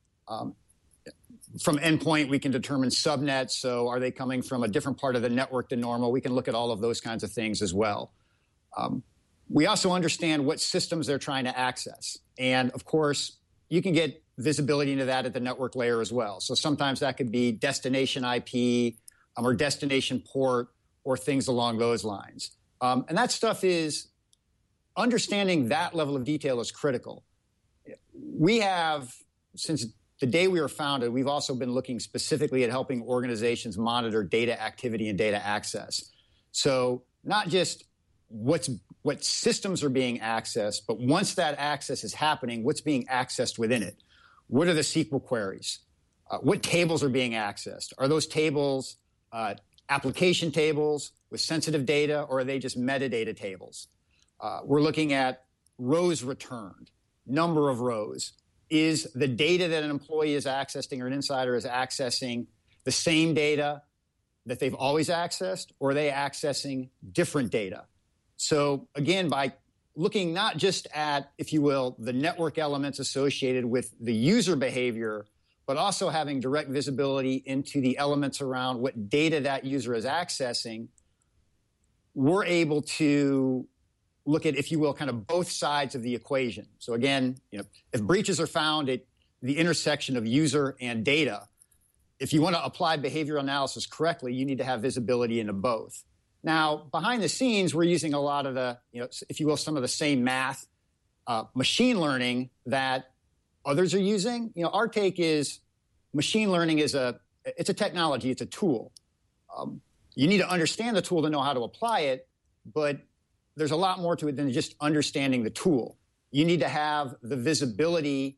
from endpoint, we can determine subnets. So are they coming from a different part of the network than normal? We can look at all of those kinds of things as well. We also understand what systems they're trying to access. And of course, you can get visibility into that at the network layer as well. So sometimes that could be destination IP or destination port or things along those lines. And that stuff is, understanding that level of detail is critical. We have, since the day we were founded, we've also been looking specifically at helping organizations monitor data activity and data access. So not just what systems are being accessed, but once that access is happening, what's being accessed within it? What are the SQL queries? What tables are being accessed? Are those tables application tables with sensitive data, or are they just metadata tables? We're looking at rows returned, number of rows. Is the data that an employee is accessing or an insider is accessing the same data that they've always accessed, or are they accessing different data? So again, by looking not just at, if you will, the network elements associated with the user behavior, but also having direct visibility into the elements around what data that user is accessing, we're able to look at, if you will, kind of both sides of the equation. So again, if breaches are found at the intersection of user and data, if you want to apply behavioral analysis correctly, you need to have visibility into both. Now, behind the scenes, we're using a lot of the, if you will, some of the same math, machine learning that others are using. Our take is machine learning it's a technology, it's a tool. You need to understand the tool to know how to apply it, but there's a lot more to it than just understanding the tool. You need to have the visibility,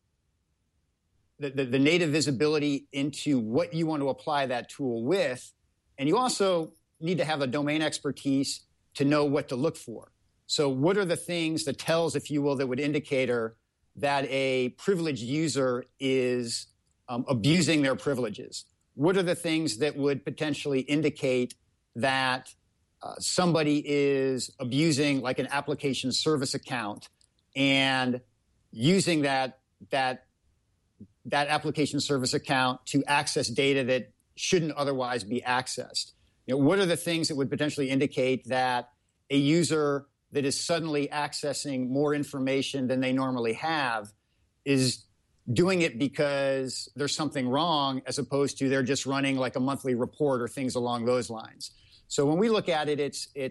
the native visibility into what you want to apply that tool with, and you also need to have a domain expertise to know what to look for. So what are the things, the tells, if you will, that would indicate that a privileged user is abusing their privileges? What are the things that would potentially indicate that somebody is abusing like an application service account and using that application service account to access data that shouldn't otherwise be accessed? What are the things that would potentially indicate that a user that is suddenly accessing more information than they normally have is doing it because there's something wrong, as opposed to they're just running like a monthly report or things along those lines? So when we look at it,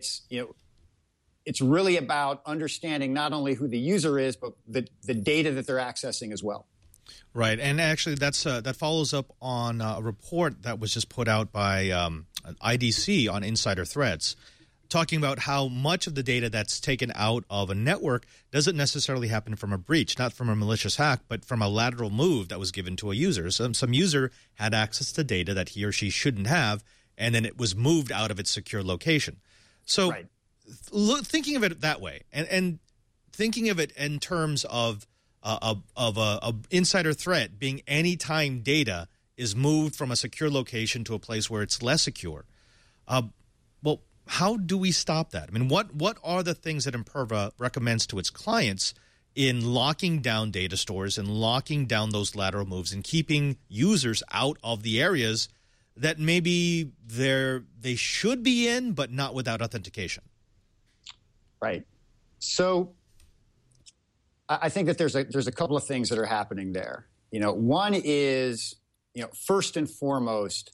it's really about understanding not only who the user is, but the data that they're accessing as well. Right, and actually that follows up on a report that was just put out by IDC on insider threats, talking about how much of the data that's taken out of a network doesn't necessarily happen from a breach, not from a malicious hack, but from a lateral move that was given to a user. Some user had access to data that he or she shouldn't have, and then it was moved out of its secure location. So right. Thinking of it that way, and thinking of it in terms of a insider threat being any time data is moved from a secure location to a place where it's less secure. Well, how do we stop that? I mean, what are the things that Imperva recommends to its clients in locking down data stores and locking down those lateral moves and keeping users out of the areas that maybe they should be in, but not without authentication? Right. So I think that there's a couple of things that are happening there. One is, first and foremost,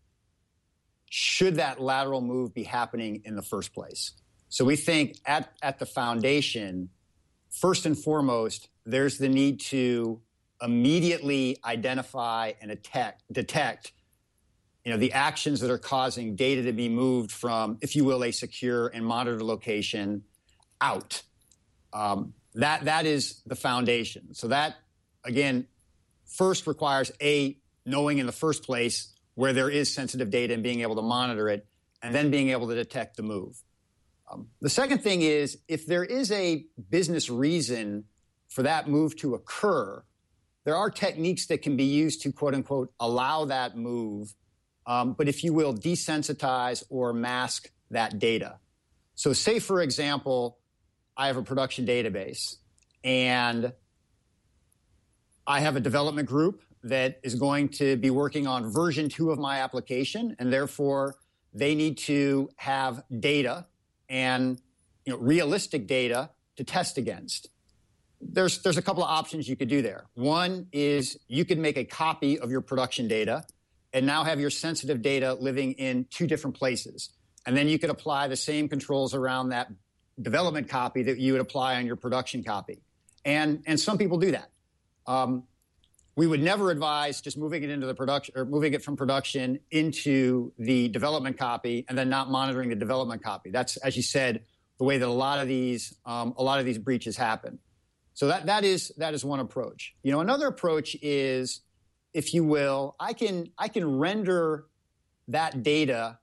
should that lateral move be happening in the first place? So we think at the foundation, first and foremost, there's the need to immediately identify and detect the actions that are causing data to be moved from, if you will, a secure and monitored location out. That is the foundation. So that, again, first requires knowing in the first place where there is sensitive data and being able to monitor it, and then being able to detect the move. The second thing is, if there is a business reason for that move to occur, there are techniques that can be used to, quote unquote, allow that move, but if you will, desensitize or mask that data. So say, for example, I have a production database and I have a development group that is going to be working on version 2 of my application, and therefore they need to have data and realistic data to test against. There's a couple of options you could do there. One is you could make a copy of your production data and now have your sensitive data living in 2 different places. And then you could apply the same controls around that development copy that you would apply on your production copy. And some people do that. We would never advise just moving it into the production or moving it from production into the development copy and then not monitoring the development copy. That's, as you said, the way that a lot of these breaches happen. So that is one approach. Another approach is, if you will, I can render that data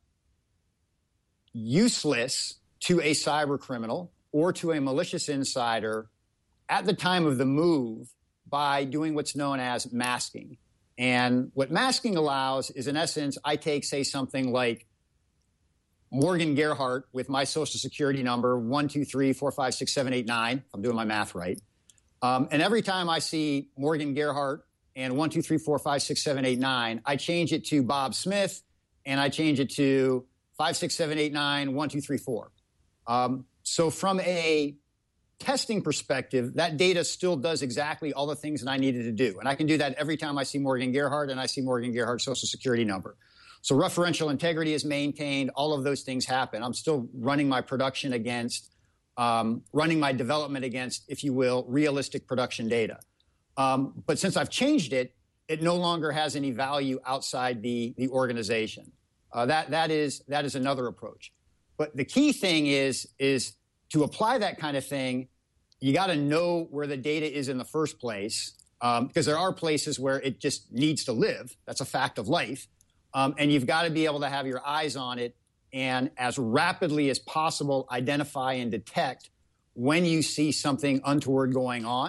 useless to a cyber criminal or to a malicious insider at the time of the move by doing what's known as masking. And what masking allows is, in essence, I take, say, something like Morgan Gerhardt with my social security number 123456789, if I'm doing my math right. And every time I see Morgan Gerhardt and 123456789, I change it to Bob Smith and I change it to 567891234. So from a testing perspective, that data still does exactly all the things that I needed to do. And I can do that every time I see Morgan Gerhardt and I see Morgan Gerhardt's social security number. So referential integrity is maintained. All of those things happen. I'm still running my production against, running my development against, if you will, realistic production data. But since I've changed it, it no longer has any value outside the organization. That is another approach. But the key thing is to apply that kind of thing, you got to know where the data is in the first place, because there are places where it just needs to live. That's a fact of life. And you've got to be able to have your eyes on it and as rapidly as possible identify and detect when you see something untoward going on,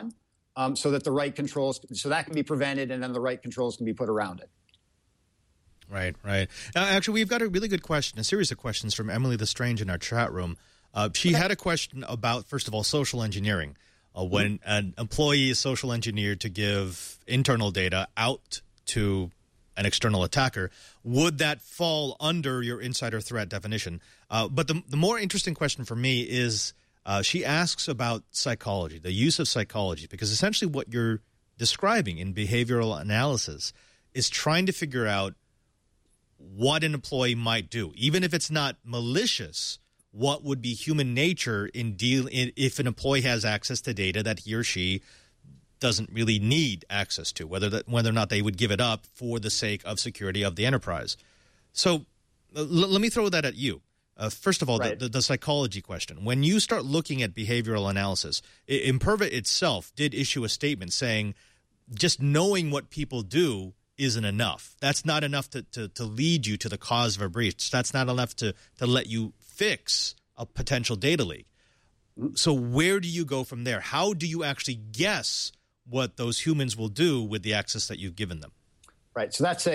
so that the right controls, so that can be prevented, and then the right controls can be put around it. Right. Actually, we've got a really good question, a series of questions from Emily Lestrange in our chat room. She had a question about, first of all, social engineering. When an employee is social engineered to give internal data out to an external attacker, would that fall under your insider threat definition? But the more interesting question for me is she asks about psychology, the use of psychology, because essentially what you're describing in behavioral analysis is trying to figure out what an employee might do, even if it's not malicious. What would be human nature if an employee has access to data that he or she doesn't really need access to, whether or not they would give it up for the sake of security of the enterprise. So let me throw that at you. First of all, right. the psychology question. When you start looking at behavioral analysis, Imperva itself did issue a statement saying just knowing what people do isn't enough. That's not enough to lead you to the cause of a breach. That's not enough to let you fix a potential data leak. So where do you go from there? How do you actually guess what those humans will do with the access that you've given them? Right. So that's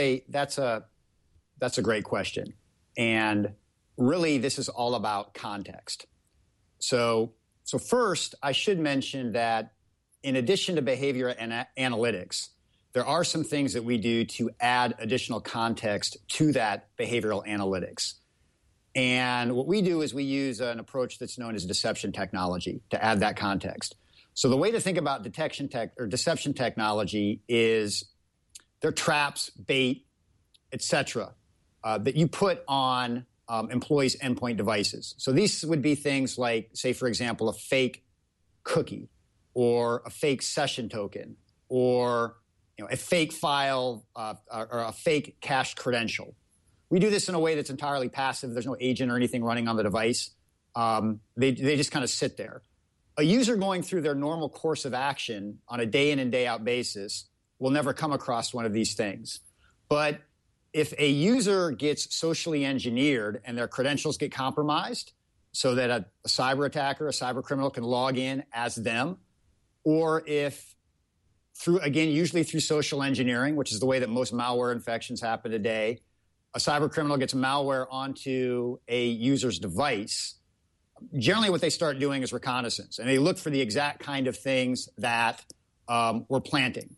a great question. And really, this is all about context. So first, I should mention that in addition to behavior and analytics, there are some things that we do to add additional context to that behavioral analytics. And what we do is we use an approach that's known as deception technology to add that context. So the way to think about deception technology is they're traps, bait, etc., that you put on employees' endpoint devices. So these would be things like, say, for example, a fake cookie or a fake session token or a fake file or a fake cached credential. We do this in a way that's entirely passive. There's no agent or anything running on the device. They just kind of sit there. A user going through their normal course of action on a day in and day out basis will never come across one of these things. But if a user gets socially engineered and their credentials get compromised so that a cyber attacker, a cyber criminal can log in as them, or if usually through social engineering, which is the way that most malware infections happen today, a cyber criminal gets malware onto a user's device, generally what they start doing is reconnaissance, and they look for the exact kind of things that we're planting.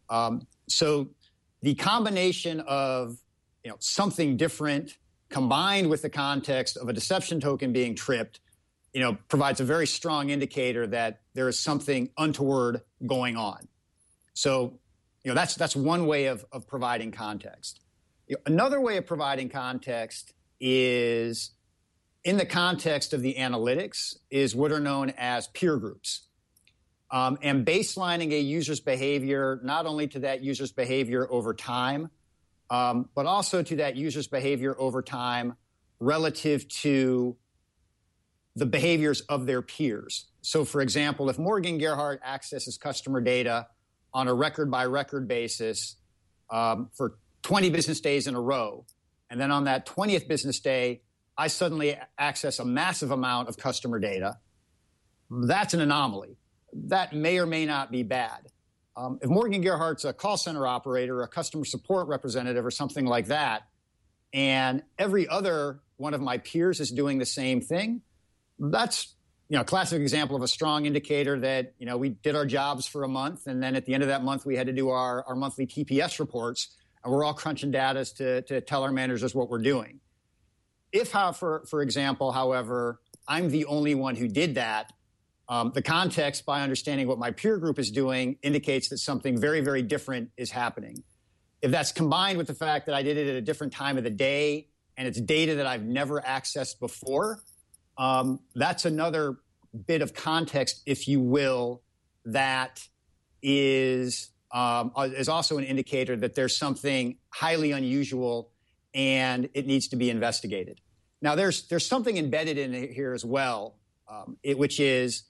So the combination of something different combined with the context of a deception token being tripped, provides a very strong indicator that there is something untoward going on. So, that's one way of providing context. Another way of providing context is in the context of the analytics is what are known as peer groups. And baselining a user's behavior, not only to that user's behavior over time, but also to that user's behavior over time relative to the behaviors of their peers. So, for example, if Morgan Gerhardt accesses customer data on a record-by-record basis for 20 business days in a row, and then on that 20th business day, I suddenly access a massive amount of customer data, that's an anomaly. That may or may not be bad. If Morgan Gerhardt's a call center operator, a customer support representative, or something like that, and every other one of my peers is doing the same thing, that's a classic example of a strong indicator that we did our jobs for a month, and then at the end of that month we had to do our monthly TPS reports, and we're all crunching data to tell our managers what we're doing. If, for example, however, I'm the only one who did that, the context, by understanding what my peer group is doing, indicates that something very, very different is happening. If that's combined with the fact that I did it at a different time of the day and it's data that I've never accessed before, that's another bit of context, if you will, that is also an indicator that there's something highly unusual and it needs to be investigated. Now, there's something embedded in here as well, which is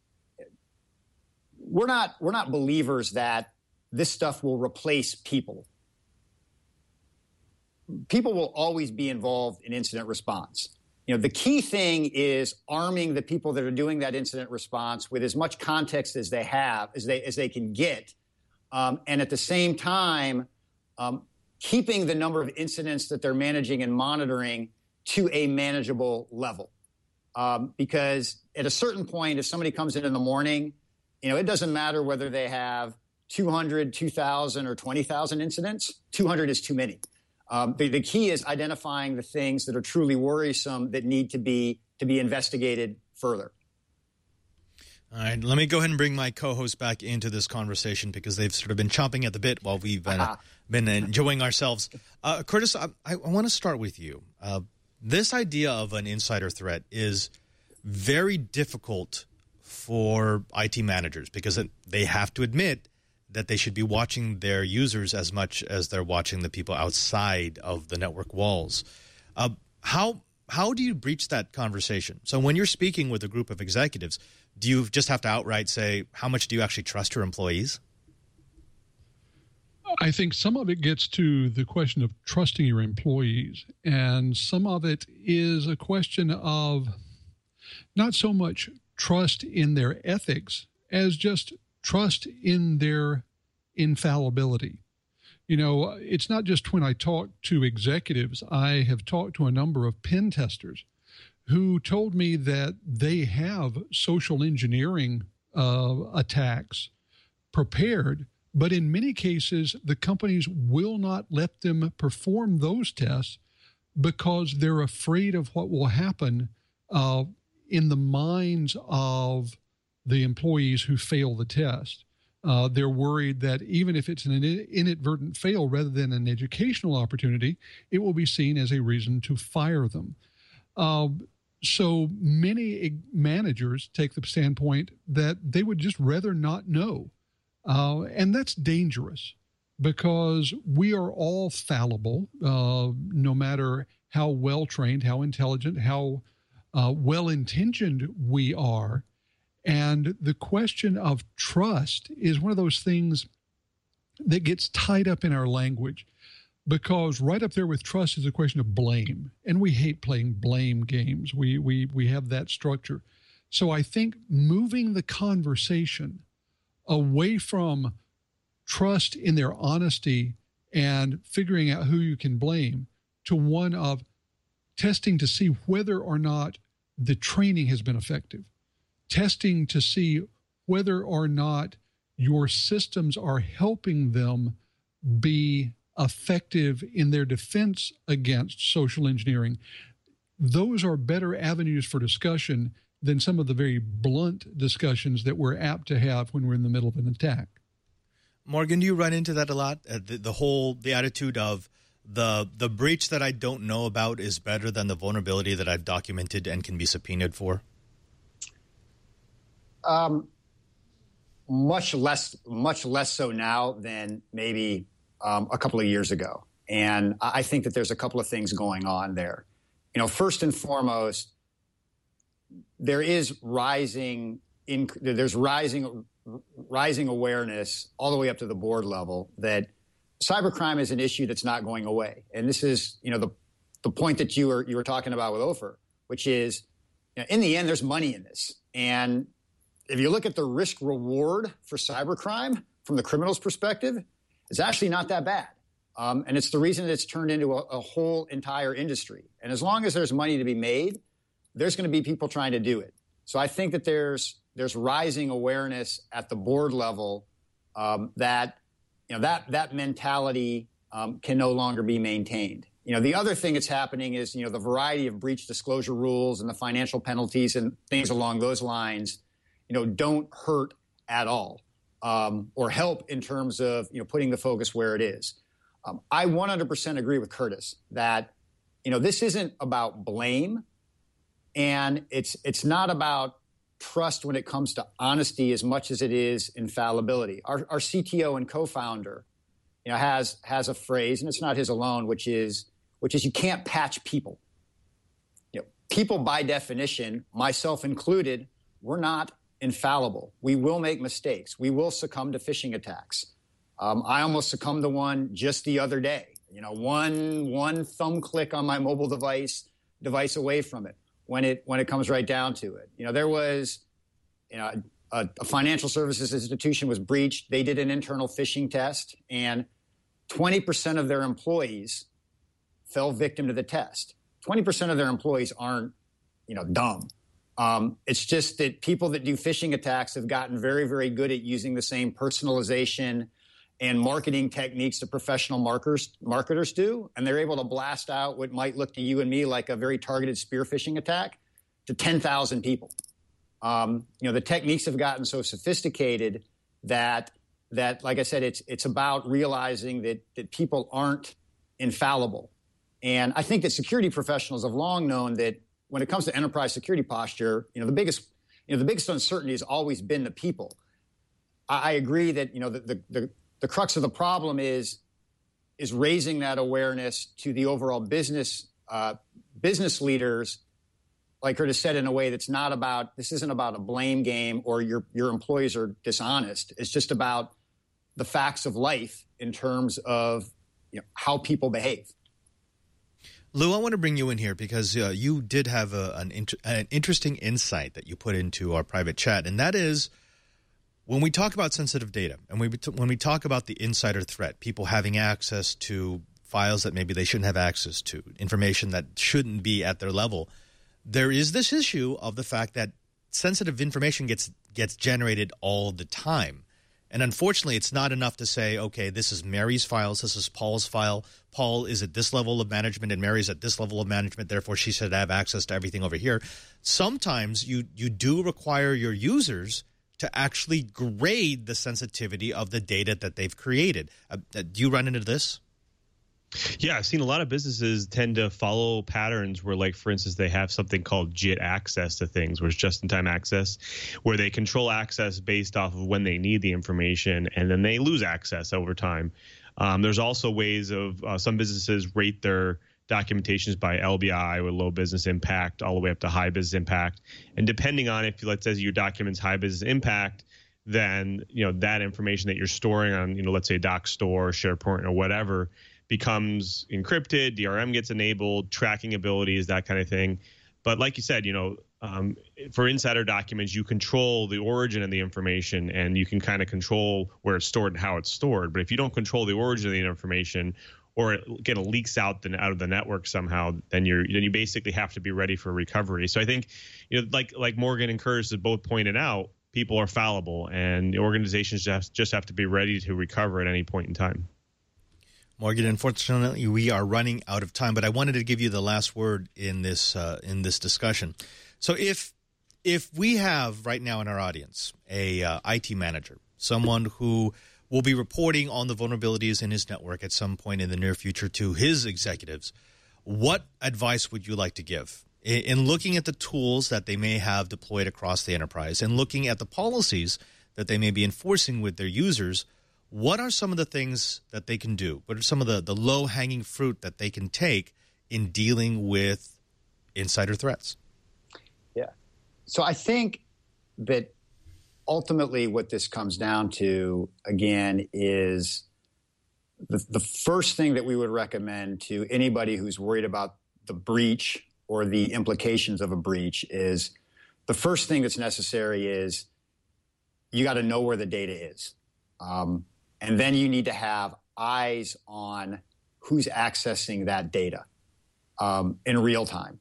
we're not believers that this stuff will replace people. People will always be involved in incident response. the key thing is arming the people that are doing that incident response with as much context as they have, as they can get, and at the same time, keeping the number of incidents that they're managing and monitoring to a manageable level. Because at a certain point, if somebody comes in the morning, it doesn't matter whether they have 200, 2,000, or 20,000 incidents. 200 is too many. The key is identifying the things that are truly worrisome that need to be investigated further. All right, let me go ahead and bring my co-host back into this conversation because they've sort of been chomping at the bit while we've been enjoying ourselves. Curtis, I want to start with you. This idea of an insider threat is very difficult for IT managers because they have to admit that they should be watching their users as much as they're watching the people outside of the network walls. How do you breach that conversation? So when you're speaking with a group of executives, do you just have to outright say, how much do you actually trust your employees? I think some of it gets to the question of trusting your employees, and some of it is a question of not so much trust in their ethics as just trust in their infallibility. It's not just when I talk to executives. I have talked to a number of pen testers who told me that they have social engineering attacks prepared, but in many cases, the companies will not let them perform those tests because they're afraid of what will happen in the minds of the employees who fail the test. They're worried that even if it's an inadvertent fail rather than an educational opportunity, it will be seen as a reason to fire them. So many managers take the standpoint that they would just rather not know. And that's dangerous because we are all fallible, no matter how well-trained, how intelligent, how well-intentioned we are. And the question of trust is one of those things that gets tied up in our language, because right up there with trust is a question of blame. And we hate playing blame games. We have that structure. So I think moving the conversation away from trust in their honesty and figuring out who you can blame to one of testing to see whether or not the training has been effective. Testing to see whether or not your systems are helping them be effective in their defense against social engineering. Those are better avenues for discussion than some of the very blunt discussions that we're apt to have when we're in the middle of an attack. Morgan, do you run into that a lot? The attitude of the breach that I don't know about is better than the vulnerability that I've documented and can be subpoenaed for? Much less so now than maybe a couple of years ago. And I think that there's a couple of things going on there. First and foremost, there's rising awareness all the way up to the board level that cybercrime is an issue that's not going away. And this is, the point that you were talking about with Ofer, which is, in the end, there's money in this. And if you look at the risk reward for cybercrime from the criminal's perspective, it's actually not that bad. And it's the reason that it's turned into a whole entire industry. And as long as there's money to be made, there's going to be people trying to do it. So I think that there's rising awareness at the board level that mentality can no longer be maintained. The other thing that's happening is, the variety of breach disclosure rules and the financial penalties and things along those lines, don't hurt at all or help in terms of, putting the focus where it is. I 100% agree with Curtis that, this isn't about blame, and it's not about trust when it comes to honesty as much as it is infallibility. Our CTO and co-founder, has a phrase, and it's not his alone, which is you can't patch people. People by definition, myself included, we're not infallible. We will make mistakes. We will succumb to phishing attacks. I almost succumbed to one just the other day. One thumb click on my mobile device device away from it when it comes right down to it. There was, a financial services institution was breached. They did an internal phishing test, and 20% of their employees fell victim to the test. 20% of their employees aren't, dumb. It's just that people that do phishing attacks have gotten very, very good at using the same personalization and marketing techniques that professional marketers do, and they're able to blast out what might look to you and me like a very targeted spear phishing attack to 10,000 people. The techniques have gotten so sophisticated that like I said, it's about realizing that people aren't infallible. And I think that security professionals have long known that when it comes to enterprise security posture, the biggest uncertainty has always been the people. I agree that the crux of the problem is raising that awareness to the overall business leaders, like Curtis said, in a way that's not about, this isn't about a blame game or your employees are dishonest. It's just about the facts of life in terms of how people behave. Lou, I want to bring you in here because you did have an interesting insight that you put into our private chat, and that is when we talk about sensitive data and when we talk about the insider threat, people having access to files that maybe they shouldn't have access to, information that shouldn't be at their level, there is this issue of the fact that sensitive information gets generated all the time. And unfortunately, it's not enough to say, okay, this is Mary's files, this is Paul's file. Paul is at this level of management and Mary's at this level of management, therefore she should have access to everything over here. Sometimes you do require your users to actually grade the sensitivity of the data that they've created. Do you run into this? Yeah, I've seen a lot of businesses tend to follow patterns where, like, for instance, they have something called JIT access to things, where it's just-in-time access, where they control access based off of when they need the information, and then they lose access over time. There's also ways of some businesses rate their documentations by LBI, with low business impact, all the way up to high business impact. And depending on if, let's say, your document's high business impact, then that information that you're storing on, let's say DocStore, SharePoint, or whatever, becomes encrypted, DRM gets enabled, tracking abilities, that kind of thing. But like you said, for insider documents, you control the origin of the information and you can kind of control where it's stored and how it's stored. But if you don't control the origin of the information, or it leaks out of the network somehow, then you basically have to be ready for recovery. So I think, like Morgan and Curtis have both pointed out, people are fallible and organizations just have to be ready to recover at any point in time. Morgan, unfortunately, we are running out of time, but I wanted to give you the last word in this discussion. So if we have right now in our audience a IT manager, someone who will be reporting on the vulnerabilities in his network at some point in the near future to his executives, what advice would you like to give in looking at the tools that they may have deployed across the enterprise and looking at the policies that they may be enforcing with their users? What are some of the things that they can do? What are some of the low-hanging fruit that they can take in dealing with insider threats? Yeah. So I think that ultimately what this comes down to, again, is the first thing that we would recommend to anybody who's worried about the breach or the implications of a breach is the first thing that's necessary is you got to know where the data is. And then you need to have eyes on who's accessing that data in real time.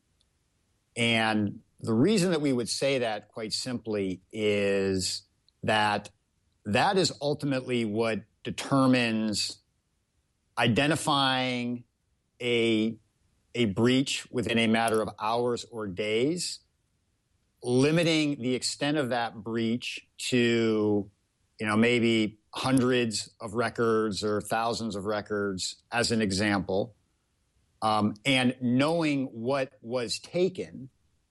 And the reason that we would say that, quite simply, is that is ultimately what determines identifying a breach within a matter of hours or days, limiting the extent of that breach to, maybe hundreds of records or thousands of records as an example, and knowing what was taken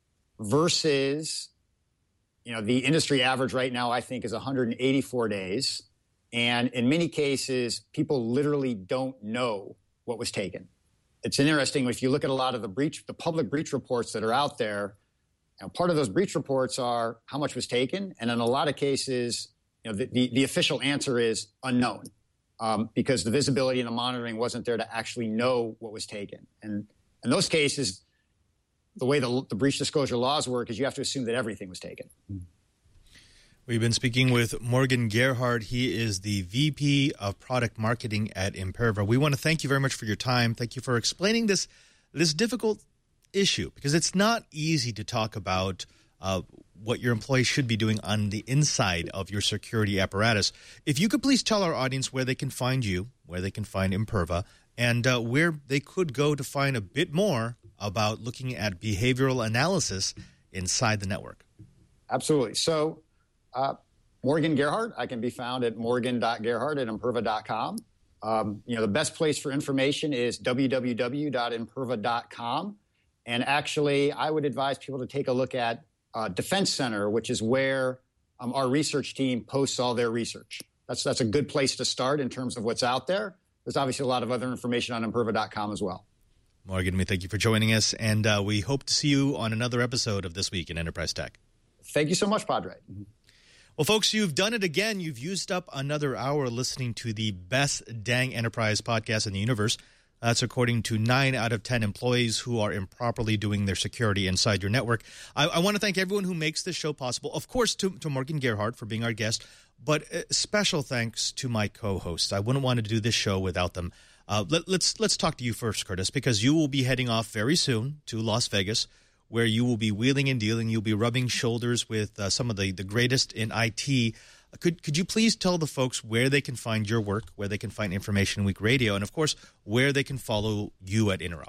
versus, the industry average right now, I think, is 184 days. And in many cases, people literally don't know what was taken. It's interesting, if you look at a lot of the public breach reports that are out there, part of those breach reports are how much was taken. And in a lot of cases, the official answer is unknown because the visibility and the monitoring wasn't there to actually know what was taken. And in those cases, the way the breach disclosure laws work is you have to assume that everything was taken. We've been speaking with Morgan Gerhard. He is the VP of Product Marketing at Imperva. We want to thank you very much for your time. Thank you for explaining this difficult issue, because it's not easy to talk about what your employees should be doing on the inside of your security apparatus. If you could please tell our audience where they can find you, where they can find Imperva, and where they could go to find a bit more about looking at behavioral analysis inside the network. Absolutely. So Morgan Gerhard, I can be found at morgan.gerhard@imperva.com. The best place for information is www.imperva.com. And actually, I would advise people to take a look at Defense Center, which is where our research team posts all their research. That's a good place to start in terms of what's out there. There's obviously a lot of other information on imperva.com as well. Morgan, we thank you for joining us, and we hope to see you on another episode of This Week in Enterprise Tech. Thank you so much, Padre. Well, folks, you've done it again. You've used up another hour listening to the best dang enterprise podcast in the universe. That's according to 9 out of 10 employees who are improperly doing their security inside your network. I want to thank everyone who makes this show possible. Of course, to Morgan Gerhard for being our guest, but special thanks to my co-hosts. I wouldn't want to do this show without them. Let's talk to you first, Curtis, because you will be heading off very soon to Las Vegas, where you will be wheeling and dealing. You'll be rubbing shoulders with some of the greatest in IT. Could you please tell the folks where they can find your work, where they can find Information Week Radio, and, of course, where they can follow you at Interop?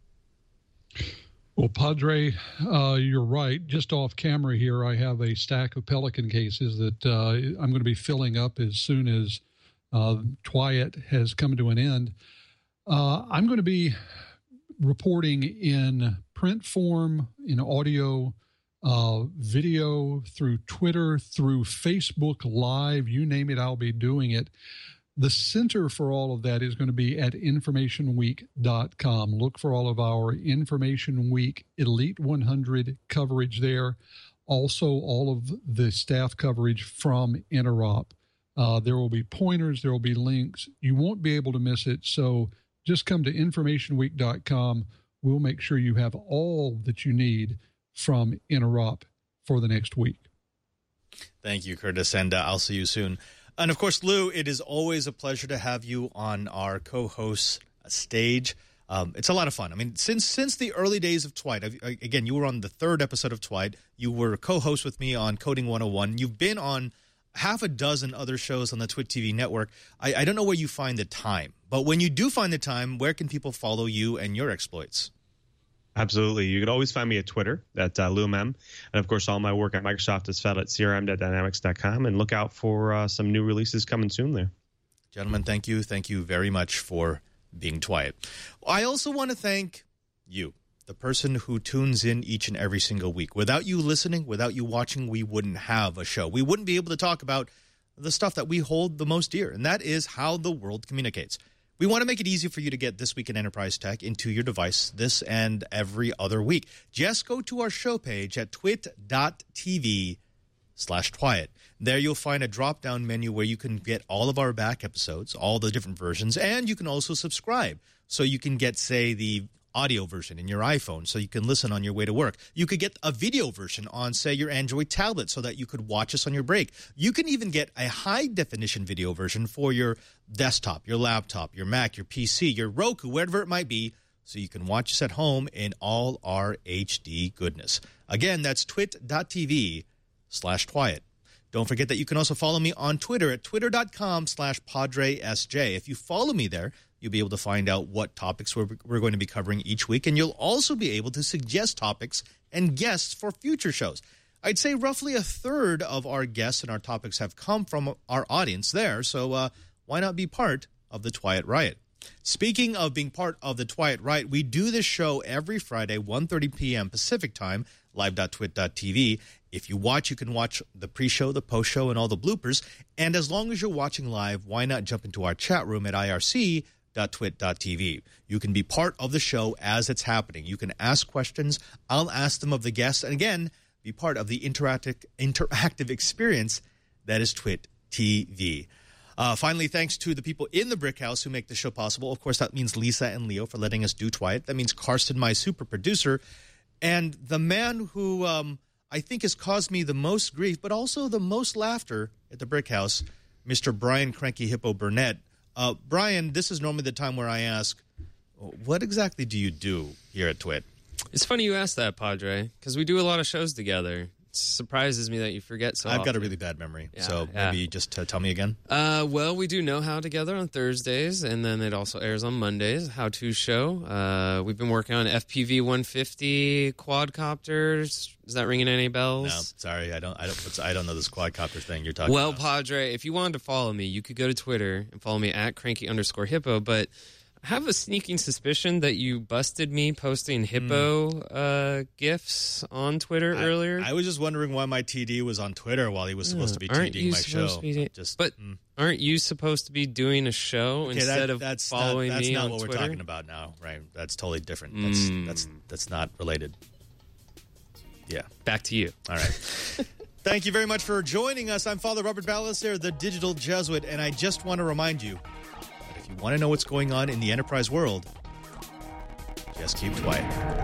Well, Padre, you're right. Just off camera here, I have a stack of Pelican cases that I'm going to be filling up as soon as Twiat has come to an end. I'm going to be reporting in print form, in audio, video, through Twitter, through Facebook Live, you name it, I'll be doing it. The center for all of that is going to be at informationweek.com. Look for all of our Information Week Elite 100 coverage there. Also, all of the staff coverage from Interop. There will be pointers, there will be links. You won't be able to miss it, so just come to informationweek.com. We'll make sure you have all that you need from Interop for the next week. Thank you, Curtis, and I'll see you soon. And, of course, Lou, it is always a pleasure to have you on our co-host stage. It's a lot of fun. I mean, since the early days of Twiat, again, you were on the 3rd episode of Twiat. You were a co-host with me on Coding 101. You've been on half a dozen other shows on the Twit TV network. I don't know where you find the time, but when you do find the time, where can people follow you and your exploits? Absolutely. You can always find me at Twitter at LouMem. And, of course, all my work at Microsoft is found at crm.dynamics.com. And look out for some new releases coming soon there. Gentlemen, thank you. Thank you very much for being Twiat. I also want to thank you, the person who tunes in each and every single week. Without you listening, without you watching, we wouldn't have a show. We wouldn't be able to talk about the stuff that we hold the most dear, and that is how the world communicates. We want to make it easy for you to get This Week in Enterprise Tech into your device this and every other week. Just go to our show page at twit.tv/Twiat. There you'll find a drop-down menu where you can get all of our back episodes, all the different versions, and you can also subscribe. So you can get, say, the audio version in your iPhone so you can listen on your way to work. You could get a video version on, say, your Android tablet so that you could watch us on your break. You can even get a high-definition video version for your desktop, your laptop, your Mac, your PC, your Roku, wherever it might be, so you can watch us at home in all our HD goodness. Again, that's twit.tv/Twiat. Don't forget that you can also follow me on Twitter at twitter.com/PadreSJ. If you follow me there, you'll be able to find out what topics we're going to be covering each week, and you'll also be able to suggest topics and guests for future shows. I'd say roughly a third of our guests and our topics have come from our audience there, so why not be part of the Twiat Riot? Speaking of being part of the Twiat Riot, we do this show every Friday, 1:30 p.m. Pacific Time, live.twit.tv. If you watch, you can watch the pre-show, the post-show, and all the bloopers. And as long as you're watching live, why not jump into our chat room at irc.twit.tv. You can be part of the show as it's happening. You can ask questions. I'll ask them of the guests. And again, be part of the interactive experience that is Twit TV. Finally, thanks to the people in the Brick House who make the show possible. Of course, that means Lisa and Leo for letting us do Twiat. That means Karsten, my super producer. And the man who I think has caused me the most grief, but also the most laughter at the Brick House, Mr. Brian Cranky Hippo Burnett. Brian, this is normally the time where I ask, what exactly do you do here at TWiT? It's funny you ask that, Padre, because we do a lot of shows together. It surprises me that you forget so often. I've got a really bad memory, maybe just tell me again. Well, we do Know How together on Thursdays, and then it also airs on Mondays, How To Show. We've been working on FPV 150 quadcopters. Is that ringing any bells? No, sorry, I don't know this quadcopter thing you're talking about. Well, Padre, if you wanted to follow me, you could go to Twitter and follow me at cranky_hippo, but I have a sneaking suspicion that you busted me posting hippo GIFs on Twitter earlier. I was just wondering why my TD was on Twitter while he was supposed to be TDing my show. Aren't you supposed to be doing a show instead of following me on Twitter? That's not what we're talking about now, right? That's totally different. That's not related. Yeah. Back to you. All right. Thank you very much for joining us. I'm Father Robert Ballecer, the Digital Jesuit, and I just want to remind you, if you want to know what's going on in the enterprise world, just keep quiet.